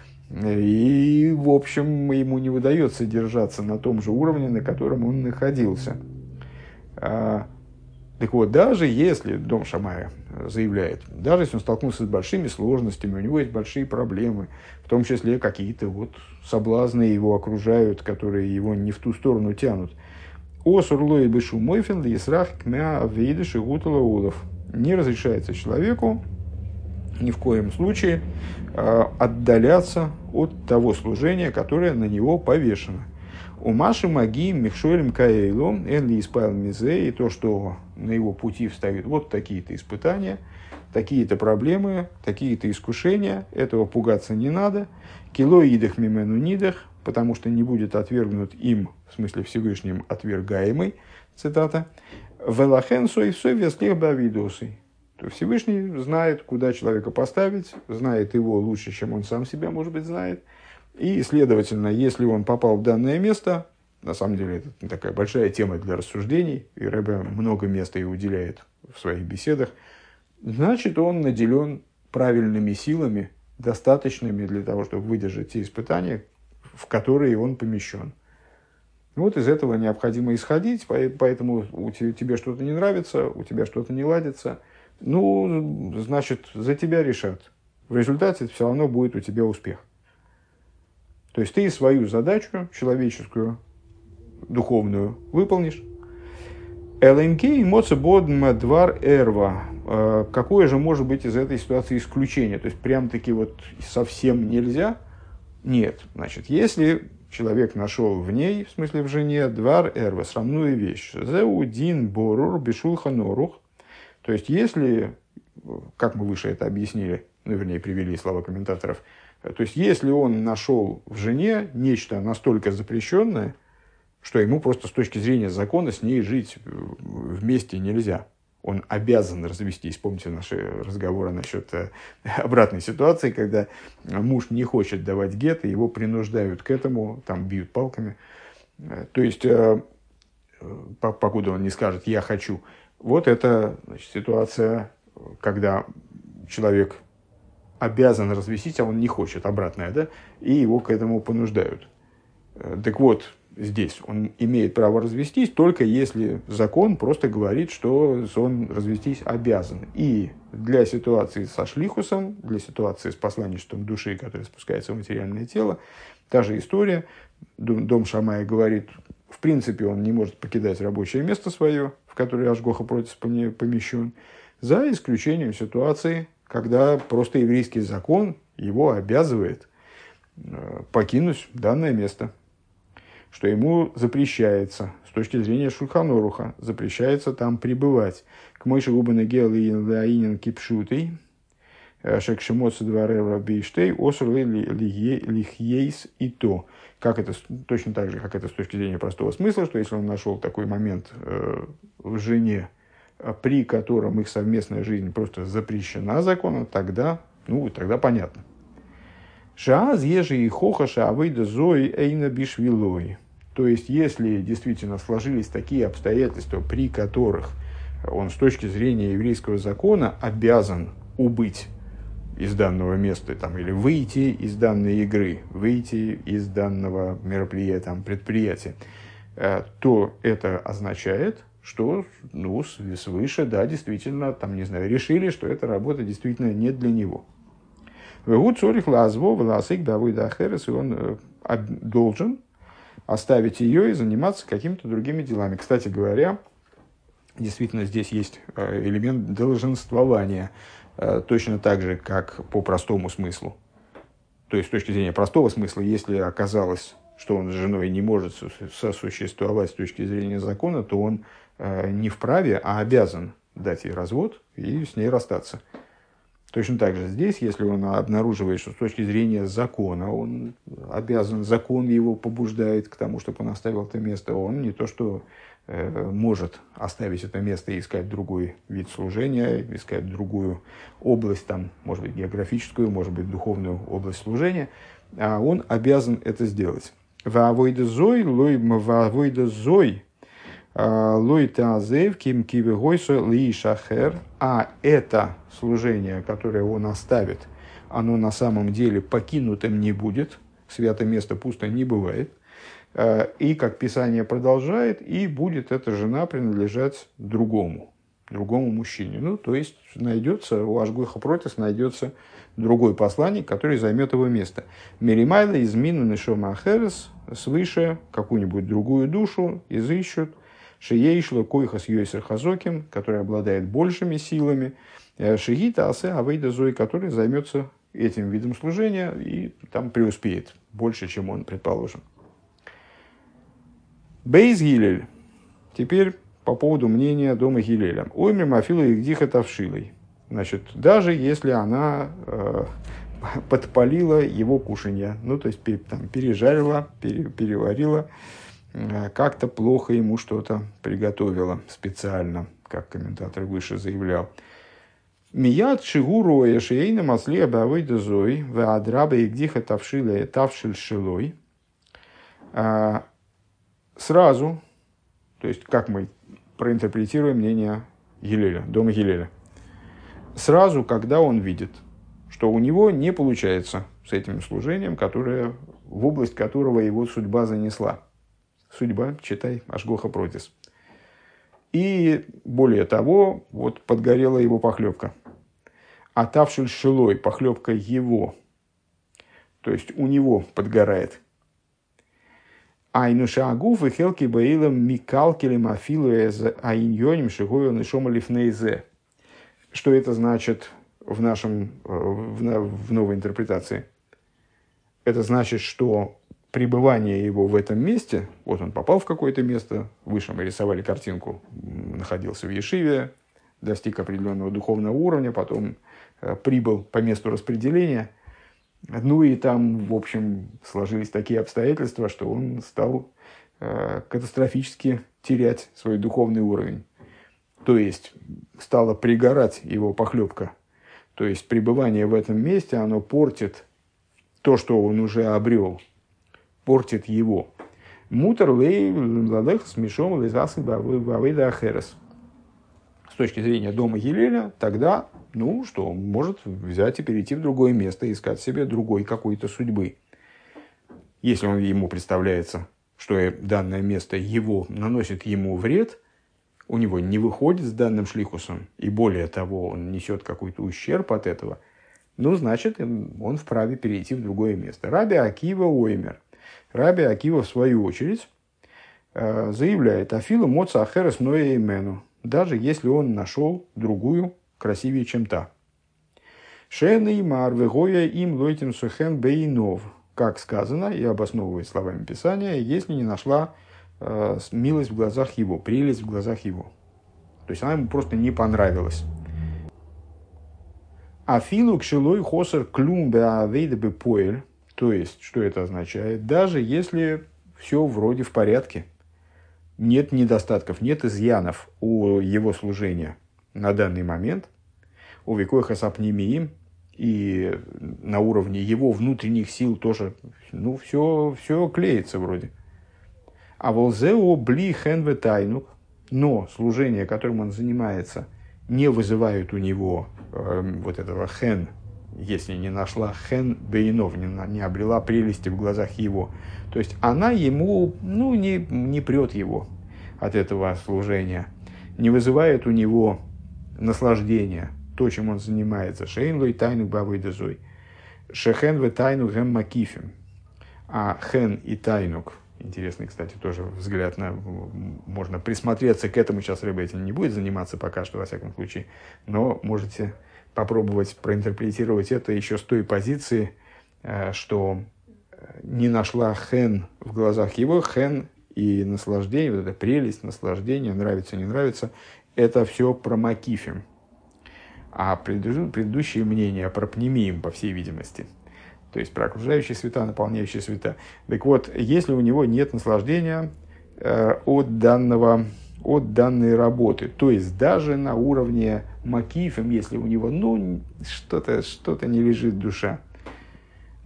И, в общем, ему не удается держаться на том же уровне, на котором он находился. А, так вот, даже если Дом Шамая заявляет, даже если он столкнулся с большими сложностями, у него есть большие проблемы, в том числе какие-то вот соблазны его окружают, которые его не в ту сторону тянут, Осурлой бешу мойфен лисрах кмя вейдыши гутала улов. Не разрешается человеку ни в коем случае э, отдаляться от того служения, которое на него повешено. У Маши Маги Михшуэлем Каэйлом Энли Испайл Мизе, и то, что на его пути встают вот такие-то испытания, такие-то проблемы, такие-то искушения, этого пугаться не надо. Кило идах мимену нидах, потому что не будет отвергнут им, в смысле Всевышним, отвергаемый, цитата, «Велахен сой совест лех бавидосы». То Всевышний знает, куда человека поставить, знает его лучше, чем он сам себя, может быть, знает. И, следовательно, если он попал в данное место, на самом деле это такая большая тема для рассуждений, и Ребе много места ей уделяет в своих беседах, значит, он наделен правильными силами, достаточными для того, чтобы выдержать те испытания, в которые он помещен. Вот из этого необходимо исходить, поэтому у тебя, тебе что-то не нравится, у тебя что-то не ладится, ну, значит, за тебя решат. В результате все равно будет у тебя успех. То есть ты свою задачу человеческую, духовную, выполнишь. ЛМК моца бодма двар эрва. Какое же может быть из этой ситуации исключение? То есть прям-таки вот совсем нельзя? Нет. Значит, если человек нашел в ней, в смысле в жене, двар эрва, срамную вещь. Зеудин борур бешулхан орух. То есть если, как мы выше это объяснили, ну, вернее, привели слова комментаторов, то есть если он нашел в жене нечто настолько запрещенное, что ему просто с точки зрения закона с ней жить вместе нельзя. Он обязан развестись. Помните наши разговоры насчет обратной ситуации, когда муж не хочет давать гет, и его принуждают к этому, там бьют палками. То есть, покуда он не скажет «я хочу». Вот это, значит, ситуация, когда человек обязан развестись, а он не хочет, обратная, да, и его к этому понуждают. Так вот, здесь он имеет право развестись, только если закон просто говорит, что он развестись обязан. И для ситуации со шлихусом, для ситуации с посланничеством души, которая спускается в материальное тело, та же история. Дом Шамая говорит, в принципе, он не может покидать рабочее место свое, в которое Ашгоха Протис помещен, за исключением ситуации, когда просто еврейский закон его обязывает покинуть данное место, что ему запрещается, с точки зрения Шульхан Оруха, запрещается там пребывать. К Мойше Губана Гел и Лаинин Кипшутей, Шекшемоца Дварев Рабейштей, Осур Лихейс и то. Как это, точно так же, как это с точки зрения простого смысла, что если он нашел такой момент э, в жене, при котором их совместная жизнь просто запрещена законом, тогда, ну, тогда понятно. Шааз ежи и хохаша авейда зои эйна бишвилой. То есть, если действительно сложились такие обстоятельства, при которых он с точки зрения еврейского закона обязан убыть из данного места, там, или выйти из данной игры, выйти из данного мероприятия, там, предприятия, то это означает, что, ну, свыше, да, действительно, там, не знаю, решили, что эта работа действительно не для него. И он должен оставить ее и заниматься какими-то другими делами. Кстати говоря, действительно здесь есть элемент долженствования, точно так же, как по простому смыслу. То есть, с точки зрения простого смысла, если оказалось, что он с женой не может сосуществовать с точки зрения закона, то он не вправе, а обязан дать ей развод и с ней расстаться. Точно так же здесь, если он обнаруживает, что с точки зрения закона он обязан, закон его побуждает к тому, чтобы он оставил это место, он не то что э, может оставить это место и искать другой вид служения, искать другую область, там, может быть, географическую, может быть, духовную область служения, а он обязан это сделать. Ваавойда зой, лой ваавойда зой, лой таазев, ким кивигойсо ли шахер. А это служение, которое он оставит, оно на самом деле покинутым не будет. Святое место пусто не бывает. И, как Писание продолжает, и будет эта жена принадлежать другому, другому мужчине. Ну, то есть, найдется, у Ашгоха Протис найдется другой посланник, который займет его место. Меримайла из Мину Нешома Ахерес свыше какую-нибудь другую душу изыщут. Шиейшло Койхас Йойсер Хазоким, который обладает большими силами. Шигита Асе Авейда Зой, который займется этим видом служения и там преуспеет больше, чем он, предположим. Бейз Гилель. Теперь по поводу мнения дома Гилеля. Оймер Мафила Игдиха Тавшилой. Значит, даже если она э, подпалила его кушанье, ну, то есть там, пережарила, пере, переварила, э, как-то плохо ему что-то приготовила специально, как комментатор выше заявлял. Мият шигуру эшейна масли абавойда зой ваадраба Игдиха Тавшилой Тавшиль Шилой. Сразу, то есть как мы проинтерпретируем мнение Гилеля, дома Гилеля, сразу, когда он видит, что у него не получается с этим служением, которое, в область которого его судьба занесла. Судьба, читай, Ашгоха Протис. И более того, вот подгорела его похлебка. А Тавшиль Шилой, похлебка его, то есть у него подгорает. Айнуша агуф и хелки баилам микалкелем афилу эз айньоним шигою нишома лифнейзе. Что это значит в нашем, в, в новой интерпретации? Это значит, что пребывание его в этом месте, вот он попал в какое-то место, выше мы рисовали картинку, находился в Ешиве, достиг определенного духовного уровня, потом прибыл по месту распределения. Ну и там, в общем, сложились такие обстоятельства, что он стал э, катастрофически терять свой духовный уровень. То есть стала пригорать его похлебка. То есть пребывание в этом месте, оно портит то, что он уже обрел, портит его. Мутер лей ладех смешом лизасы бавейда ахерес. С точки зрения дома Гилеля, тогда, ну что, он может взять и перейти в другое место, искать себе другой какой-то судьбы. Если он ему представляется, что данное место его наносит ему вред, у него не выходит с данным шлихусом, и более того, он несет какой-то ущерб от этого, ну, значит, он вправе перейти в другое место. Раби Акива Оймер. Раби Акива, в свою очередь, заявляет: «Афилу моца ахерес ноя имену», даже если он нашел другую красивее, чем та. «Шены мар вегоя им лойтим сухен бейнов», как сказано, и обосновывает словами Писания, если не нашла э, милость в глазах его, прелесть в глазах его. То есть она ему просто не понравилась. «Афилу кшилой хосер клюм беавейда бепоэль», то есть, что это означает? Даже если все вроде в порядке, нет недостатков, нет изъянов у его служения на данный момент, у Викойха Сапнимиим, и на уровне его внутренних сил тоже, ну, все, все клеится вроде. А волзео бли хен тайнук, но служение, которым он занимается, не вызывает у него э, вот этого хен, если не нашла хен бейнов, не, не обрела прелести в глазах его. То есть она ему, ну, не, не прет его от этого служения, не вызывает у него наслаждения, то, чем он занимается. Шейнлой тайну бавой дезой. Шехен в тайну гэм макифим. А хен и тайнук, интересный, кстати, тоже взгляд на... Можно присмотреться к этому, сейчас рыба этим не будет заниматься пока что, во всяком случае, но можете попробовать проинтерпретировать это еще с той позиции, что не нашла хен в глазах его, хен и наслаждение, вот эта прелесть, наслаждение, нравится, не нравится, это все про макифим. А предыдущие мнения про пнемиим, по всей видимости, то есть про окружающие света, наполняющие света. Так вот, если у него нет наслаждения э, от, данного, от данной работы, то есть даже на уровне макифим, если у него ну, что-то, что-то не лежит душа,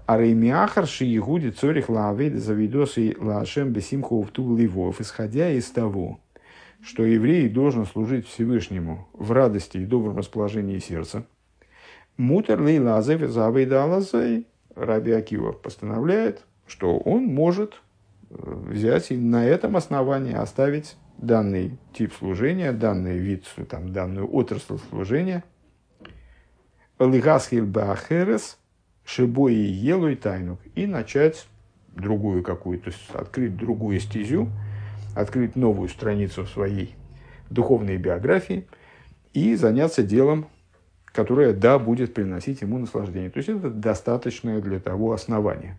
А реймиахарши егуди цорих лавейд завидосы лашем бесимху в ту ливов, исходя из того, что еврей должен служить Всевышнему в радости и добром расположении сердца. Мутер лей лазев завейда лазей, Раби Акива постановляет, что он может взять и на этом основании оставить данный тип служения, данный вид, там, данную отрасль служения, лигасхиль баахерес, шибой и елуй тайнук, и начать другую какую-то, то есть открыть другую стезю, открыть новую страницу своей духовной биографии и заняться делом, которое, да, будет приносить ему наслаждение. То есть это достаточное для того основание.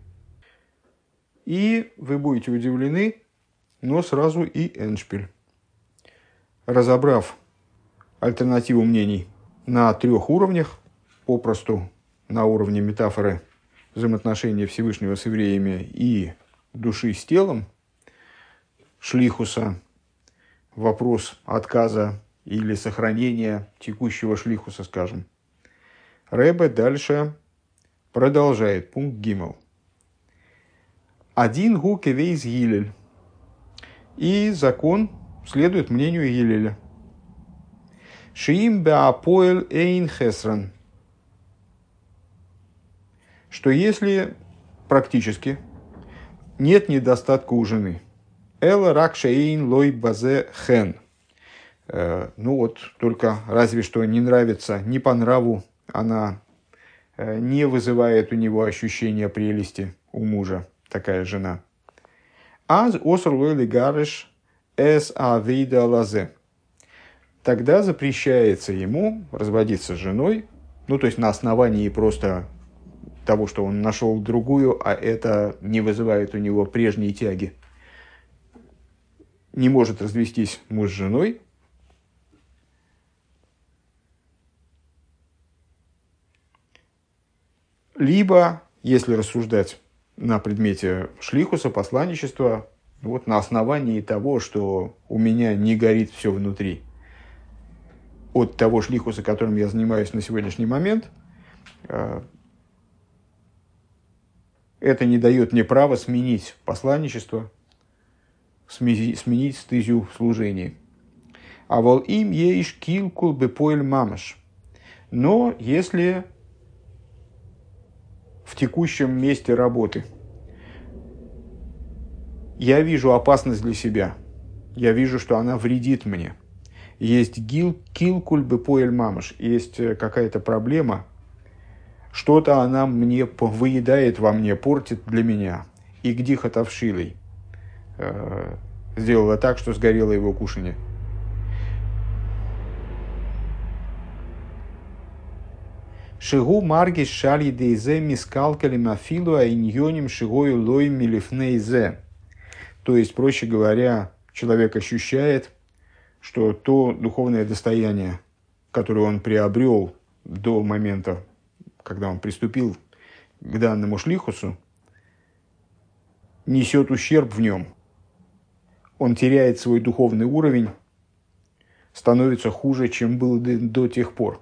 И вы будете удивлены, но сразу и эндшпиль. Разобрав альтернативу мнений на трех уровнях, попросту на уровне метафоры взаимоотношения Всевышнего с евреями и души с телом, шлихуса, вопрос отказа или сохранения текущего шлихуса, скажем, Ребе дальше продолжает пункт Гимел. Один гу кевейс Гилель. И закон следует мнению Гилеля. Шиим беапоэль эйн хесран. Что если практически нет недостатка у жены. Эла рак шейн лой базе хен. Ну вот, только разве что не нравится, не по нраву она не вызывает у него ощущения прелести у мужа, такая жена. Аз оср лойли гарыш эс авейда лазе. Тогда запрещается ему разводиться с женой, ну то есть на основании просто того, что он нашел другую, а это не вызывает у него прежней тяги. Не может развестись муж с женой. Либо, если рассуждать на предмете шлихуса, посланничества, вот на основании того, что у меня не горит все внутри, от того шлихуса, которым я занимаюсь на сегодняшний момент, это не дает мне права сменить посланничество, сменить стезю в служении. А вол им ейш килкул бепоэль мамаш. Но если в текущем месте работы я вижу опасность для себя, я вижу, что она вредит мне, есть гил килкуль бепоэль мамаш, есть какая-то проблема, что-то она мне выедает во мне, портит для меня. И гдиха тавшилой э, сделала так, что сгорело его кушанье. Шигу маргис шали дейзе мискалкалим афилу аиньоним шигою лой милифнейзе. То есть, проще говоря, человек ощущает, что то духовное достояние, которое он приобрел до момента, когда он приступил к данному шлихусу, несет ущерб в нем. Он теряет свой духовный уровень, становится хуже, чем был до, до тех пор.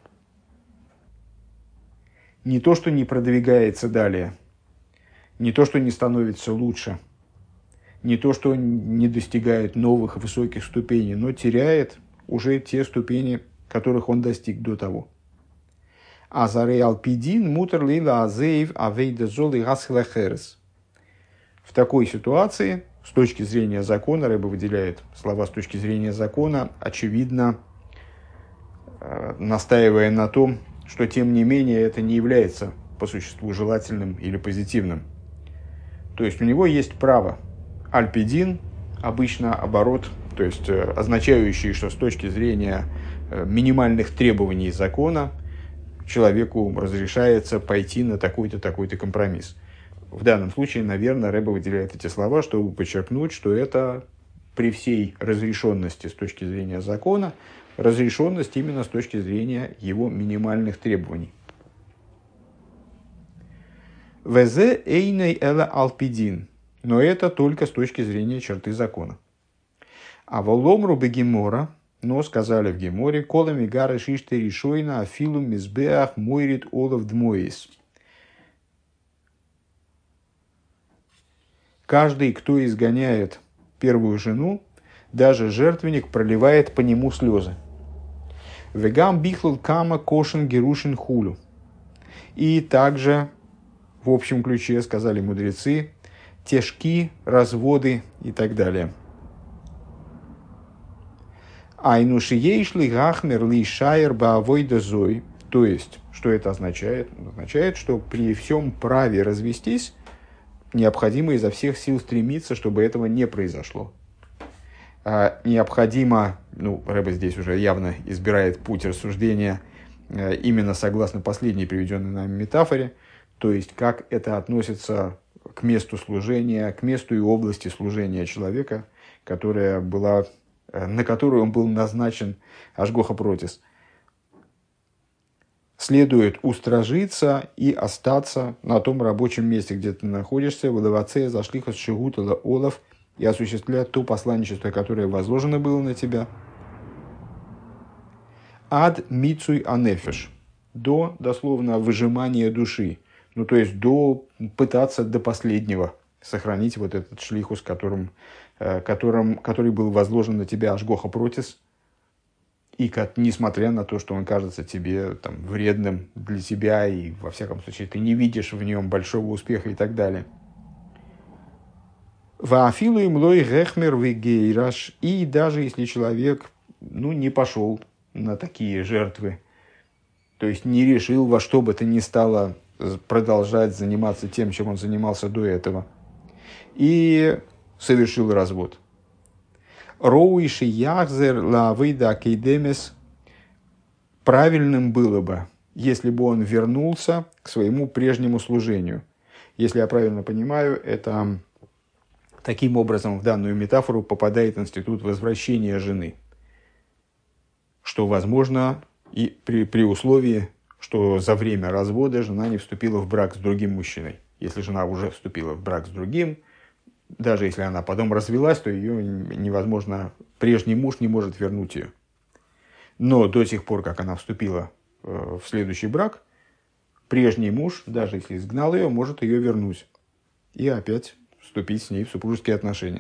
Не то, что не продвигается далее, не то, что не становится лучше, не то, что не достигает новых высоких ступеней, но теряет уже те ступени, которых он достиг до того. Азарей алпидин мутер лила азеев авейда золы гасхлахерес. В такой ситуации, с точки зрения закона, Ребе выделяет слова с точки зрения закона, очевидно, настаивая на том, что тем не менее это не является по существу желательным или позитивным. То есть у него есть право. Альпидин обычно оборот, то есть означающий, что с точки зрения минимальных требований закона человеку разрешается пойти на такой-то, такой-то компромисс. В данном случае, наверное, Ребе выделяет эти слова, чтобы подчеркнуть, что это при всей разрешенности с точки зрения закона, разрешенность именно с точки зрения его минимальных требований. Везе эйней эла алпидин. Но это только с точки зрения черты закона. А воломру бегемора, но сказали в Геморе, колами гары шишты решойна афилу мизбеах мойрит олов дмоис. каждый, кто изгоняет первую жену, даже жертвенник проливает по нему слезы. Вегам бихлул кама кошен герушин хулю. И также, в общем ключе, сказали мудрецы, тяжки, разводы и так далее. Айнуши ейшли гахмер ли шайер баавойда зой. То есть, что это означает? Означает, что при всем праве развестись необходимо изо всех сил стремиться, чтобы этого не произошло. А необходимо, ну, Рэбе здесь уже явно избирает путь рассуждения именно согласно последней приведенной нами метафоре, то есть как это относится к месту служения, к месту и области служения человека, которая была, на которую он был назначен ашгоха протис. Следует устражиться и остаться на том рабочем месте, где ты находишься, в лаваце зашлихас шигутала олов, и осуществлять то посланничество, которое возложено было на тебя. Ад мицуй анефеш. До, дословно, выжимания души. Ну, то есть, до пытаться до последнего сохранить вот этот шлихус, которым, которым, который был возложен на тебя ашгоха протис. И как, несмотря на то, что он кажется тебе там, вредным для тебя, и, во всяком случае, ты не видишь в нем большого успеха и так далее. Ваафилу им лой гехмер вегейраш. И даже если человек ну, не пошел на такие жертвы, то есть не решил во что бы то ни стало продолжать заниматься тем, чем он занимался до этого, и совершил развод. Роуиши яхзер лавейда кейдемес. Правильным было бы, если бы он вернулся к своему прежнему служению. Если я правильно понимаю, это таким образом в данную метафору попадает институт возвращения жены, что возможно и при, при условии, что за время развода жена не вступила в брак с другим мужчиной. Если жена уже вступила в брак с другим, даже если она потом развелась, то ее невозможно, прежний муж не может вернуть ее. Но до тех пор, как она вступила в следующий брак, прежний муж, даже если изгнал ее, может ее вернуть и опять вступить с ней в супружеские отношения.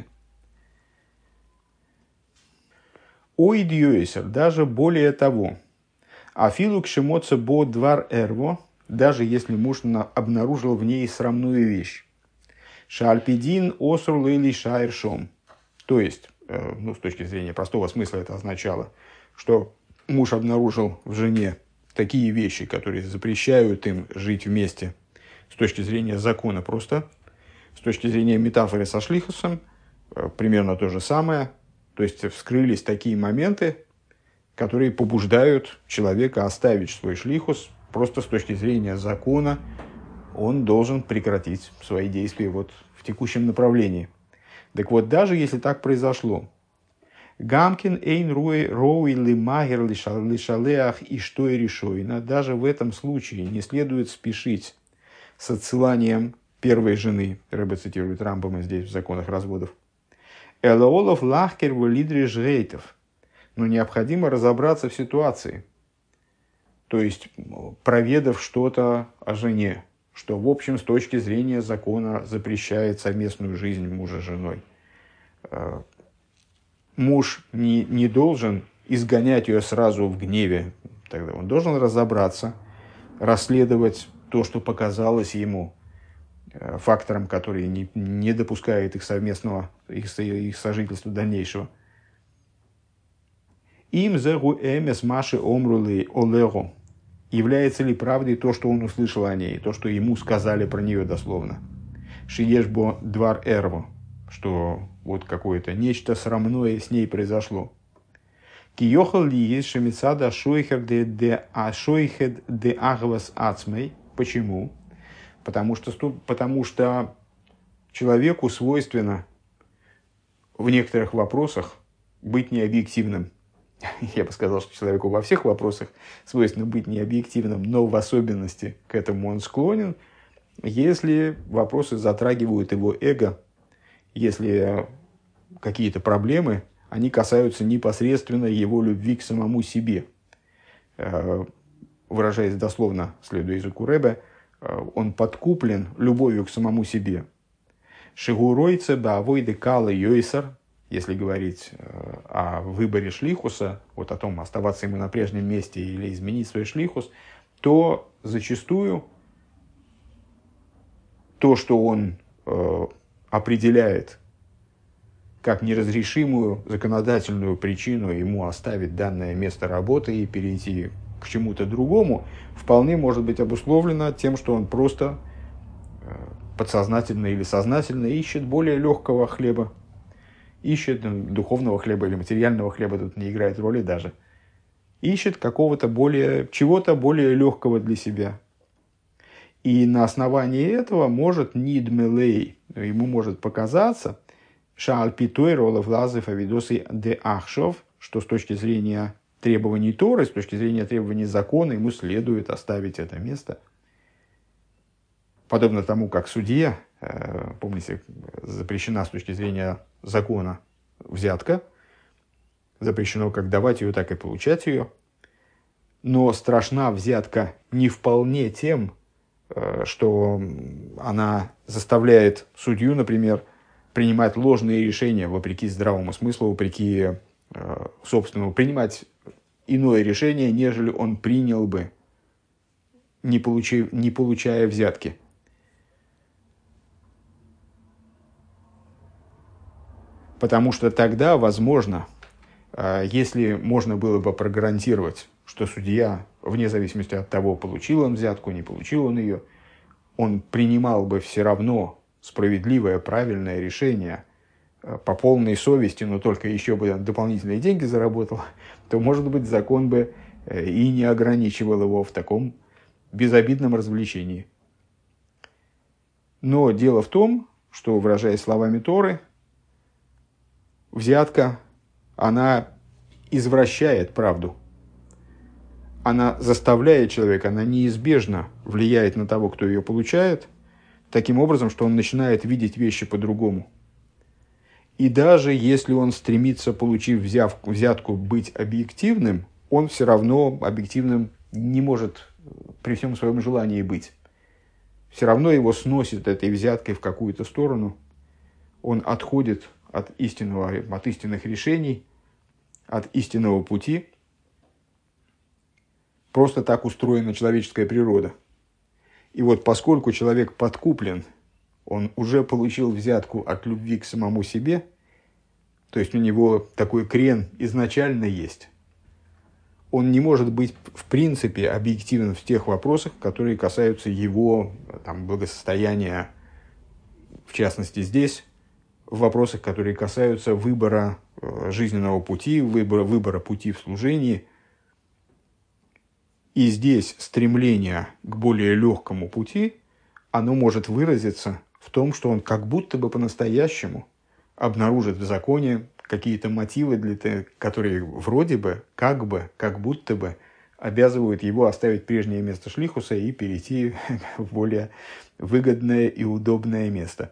Ой, дьюэсер, даже более того, афилу кшемоца бо двар эрво, даже если муж обнаружил в ней срамную вещь. Шальпидин осру лейли шайршом. То есть, ну, с точки зрения простого смысла это означало, что муж обнаружил в жене такие вещи, которые запрещают им жить вместе с точки зрения закона просто. С точки зрения метафоры со шлихусом, примерно то же самое. То есть, вскрылись такие моменты, которые побуждают человека оставить свой шлихус. Просто с точки зрения закона он должен прекратить свои действия вот в текущем направлении. Так вот, даже если так произошло, Гамкин эйн роуи лимагер лишалеах и что и решойна, даже в этом случае не следует спешить с отсыланием первой жены, Рэбе цитирует Рамбама здесь в законах разводов, элаолов лахкер валидри жрейтов, но необходимо разобраться в ситуации, то есть проведав что-то о жене, что в общем с точки зрения закона запрещает совместную жизнь мужа с женой. Муж не, не должен изгонять ее сразу в гневе, тогда он должен разобраться, расследовать то, что показалось ему фактором, который не, не допускает их совместного, их, их сожительства дальнейшего. Им зэгу эмес маши омрулы олегу. Является ли правдой то, что он услышал о ней, то, что ему сказали про нее дословно? Шиешбо двар эрво, что вот какое-то нечто срамное с ней произошло. Киёхал ли есть шемицада шойхер де ашойхед де агвас ацмей. Почему? Потому что, потому что человеку свойственно в некоторых вопросах быть необъективным. Я бы сказал, что человеку во всех вопросах свойственно быть необъективным, но в особенности к этому он склонен, если вопросы затрагивают его эго, если какие-то проблемы, они касаются непосредственно его любви к самому себе. Выражаясь дословно, следуя языку Рэбе, он подкуплен любовью к самому себе. Шигуройце баавойды кала йойсер, если говорить о выборе шлихуса, вот о том, оставаться ему на прежнем месте или изменить свой шлихус, то зачастую то, что он э, определяет как неразрешимую законодательную причину ему оставить данное место работы и перейти к чему-то другому, вполне может быть обусловлено тем, что он просто э, подсознательно или сознательно ищет более легкого хлеба, ищет духовного хлеба или материального хлеба, тут не играет роли даже, ищет какого-то более, чего-то более легкого для себя. И на основании этого может нидмелей, ему может показаться, шаальпитой ролов лазов авидосы де ахшов, что с точки зрения требований Торы, с точки зрения требований закона, ему следует оставить это место. Подобно тому, как судья, помните, запрещена с точки зрения закона взятка, запрещено как давать ее, так и получать ее, но страшна взятка не вполне тем, что она заставляет судью, например, принимать ложные решения вопреки здравому смыслу, вопреки э, собственному, принимать иное решение, нежели он принял бы, не, получив, не получая взятки. Потому что тогда, возможно, э, если можно было бы прогарантировать, что судья, вне зависимости от того, получил он взятку, не получил он ее, он принимал бы все равно справедливое, правильное решение по полной совести, но только еще бы дополнительные деньги заработал, то, может быть, закон бы и не ограничивал его в таком безобидном развлечении. Но дело в том, что, выражаясь словами Торы, взятка, она извращает правду. Она заставляет человека, она неизбежно влияет на того, кто ее получает, таким образом, что он начинает видеть вещи по-другому. И даже если он стремится, получив взявку, взятку, быть объективным, он все равно объективным не может при всем своем желании быть. Все равно его сносит этой взяткой в какую-то сторону. Он отходит от истинного, от истинных решений, от истинного пути. Просто так устроена человеческая природа. И вот поскольку человек подкуплен, он уже получил взятку от любви к самому себе, то есть у него такой крен изначально есть, он не может быть в принципе объективен в тех вопросах, которые касаются его там, благосостояния, в частности здесь, в вопросах, которые касаются выбора жизненного пути, выбора, выбора пути в служении. И здесь стремление к более легкому пути, оно может выразиться в том, что он как будто бы по-настоящему обнаружит в законе какие-то мотивы, для, которые вроде бы, как бы, как будто бы обязывают его оставить прежнее место шлихуса и перейти в более выгодное и удобное место.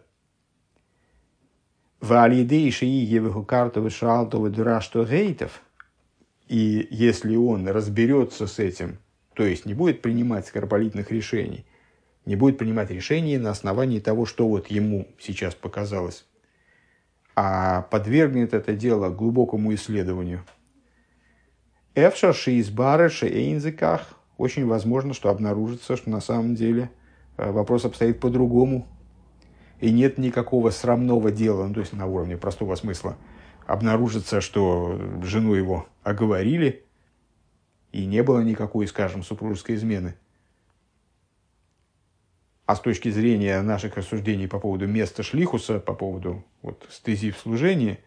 И если он разберется с этим, то есть не будет принимать скоропалительных решений, не будет принимать решений на основании того, что вот ему сейчас показалось, а подвергнет это дело глубокому исследованию. Эфшарши из барыши и языках очень возможно, что обнаружится, что на самом деле вопрос обстоит по-другому, и нет никакого срамного дела, ну, то есть на уровне простого смысла. Обнаружится, что жену его оговорили, и не было никакой, скажем, супружеской измены. А с точки зрения наших рассуждений по поводу места шлихуса, по поводу вот, стези в служении,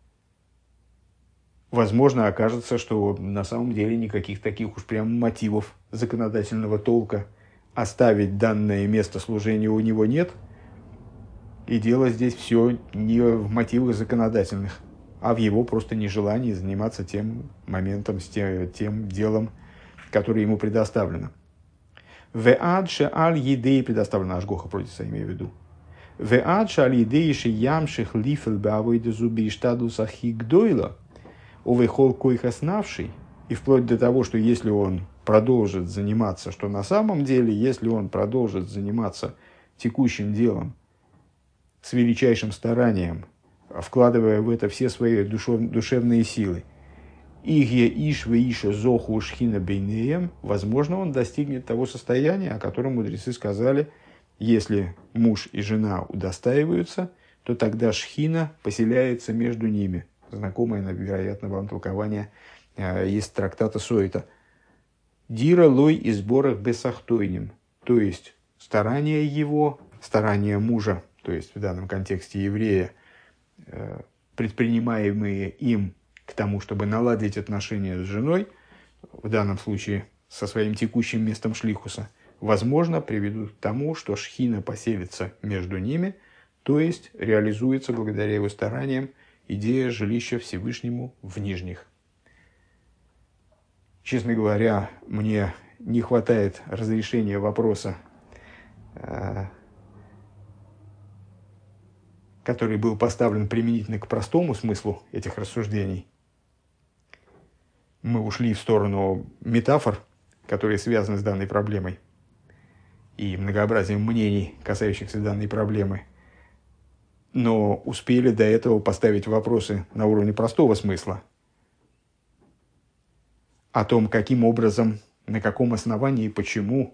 возможно, окажется, что на самом деле никаких таких уж прям мотивов законодательного толка оставить данное место служения у него нет. И дело здесь все не в мотивах законодательных, а в его просто нежелании заниматься тем моментом, тем, тем делом, которое ему предоставлено. Веадше аль едей предоставлено ашгоха против, имею в виду. Веадше аль едей ши ямших лифел беавойде зуби штадуса хигдойла увехол койхаснавший, и вплоть до того, что если он продолжит заниматься, что на самом деле, если он продолжит заниматься текущим делом, с величайшим старанием, вкладывая в это все свои душев, душевные силы, Игья ишве иша зоху шхина бейнеем, возможно, он достигнет того состояния, о котором мудрецы сказали, если муж и жена удостаиваются, то тогда шхина поселяется между ними. Знакомое, вероятно, вам толкование из трактата Сойта. Дира лой и сборах бесахтойним, то есть старания его, старания мужа, то есть в данном контексте еврея, предпринимаемые им к тому, чтобы наладить отношения с женой, в данном случае со своим текущим местом шлихуса, возможно, приведут к тому, что шхина поселится между ними, то есть реализуется благодаря его стараниям идея жилища Всевышнему в нижних. Честно говоря, мне не хватает разрешения вопроса, который был поставлен применительно к простому смыслу этих рассуждений. Мы ушли в сторону метафор, которые связаны с данной проблемой, и многообразием мнений, касающихся данной проблемы, но успели до этого поставить вопросы на уровне простого смысла о том, каким образом, на каком основании, почему,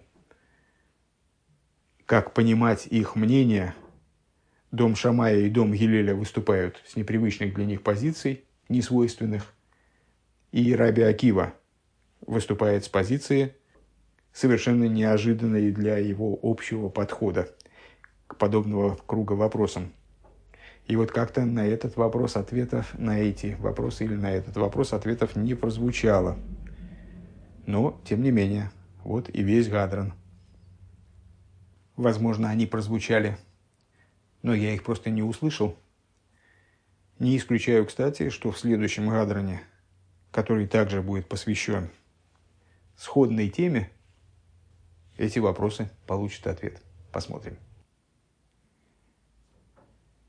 как понимать их мнение. Дом Шамая и дом Гилеля выступают с непривычных для них позиций, несвойственных, и Раби Акива выступает с позиции, совершенно неожиданной для его общего подхода к подобного круга вопросам. И вот как-то на этот вопрос ответов, на эти вопросы или на этот вопрос ответов не прозвучало. Но, тем не менее, вот и весь Гадран. Возможно, они прозвучали, но я их просто не услышал. Не исключаю, кстати, что в следующем Гадране, который также будет посвящен сходной теме, эти вопросы получат ответ. Посмотрим.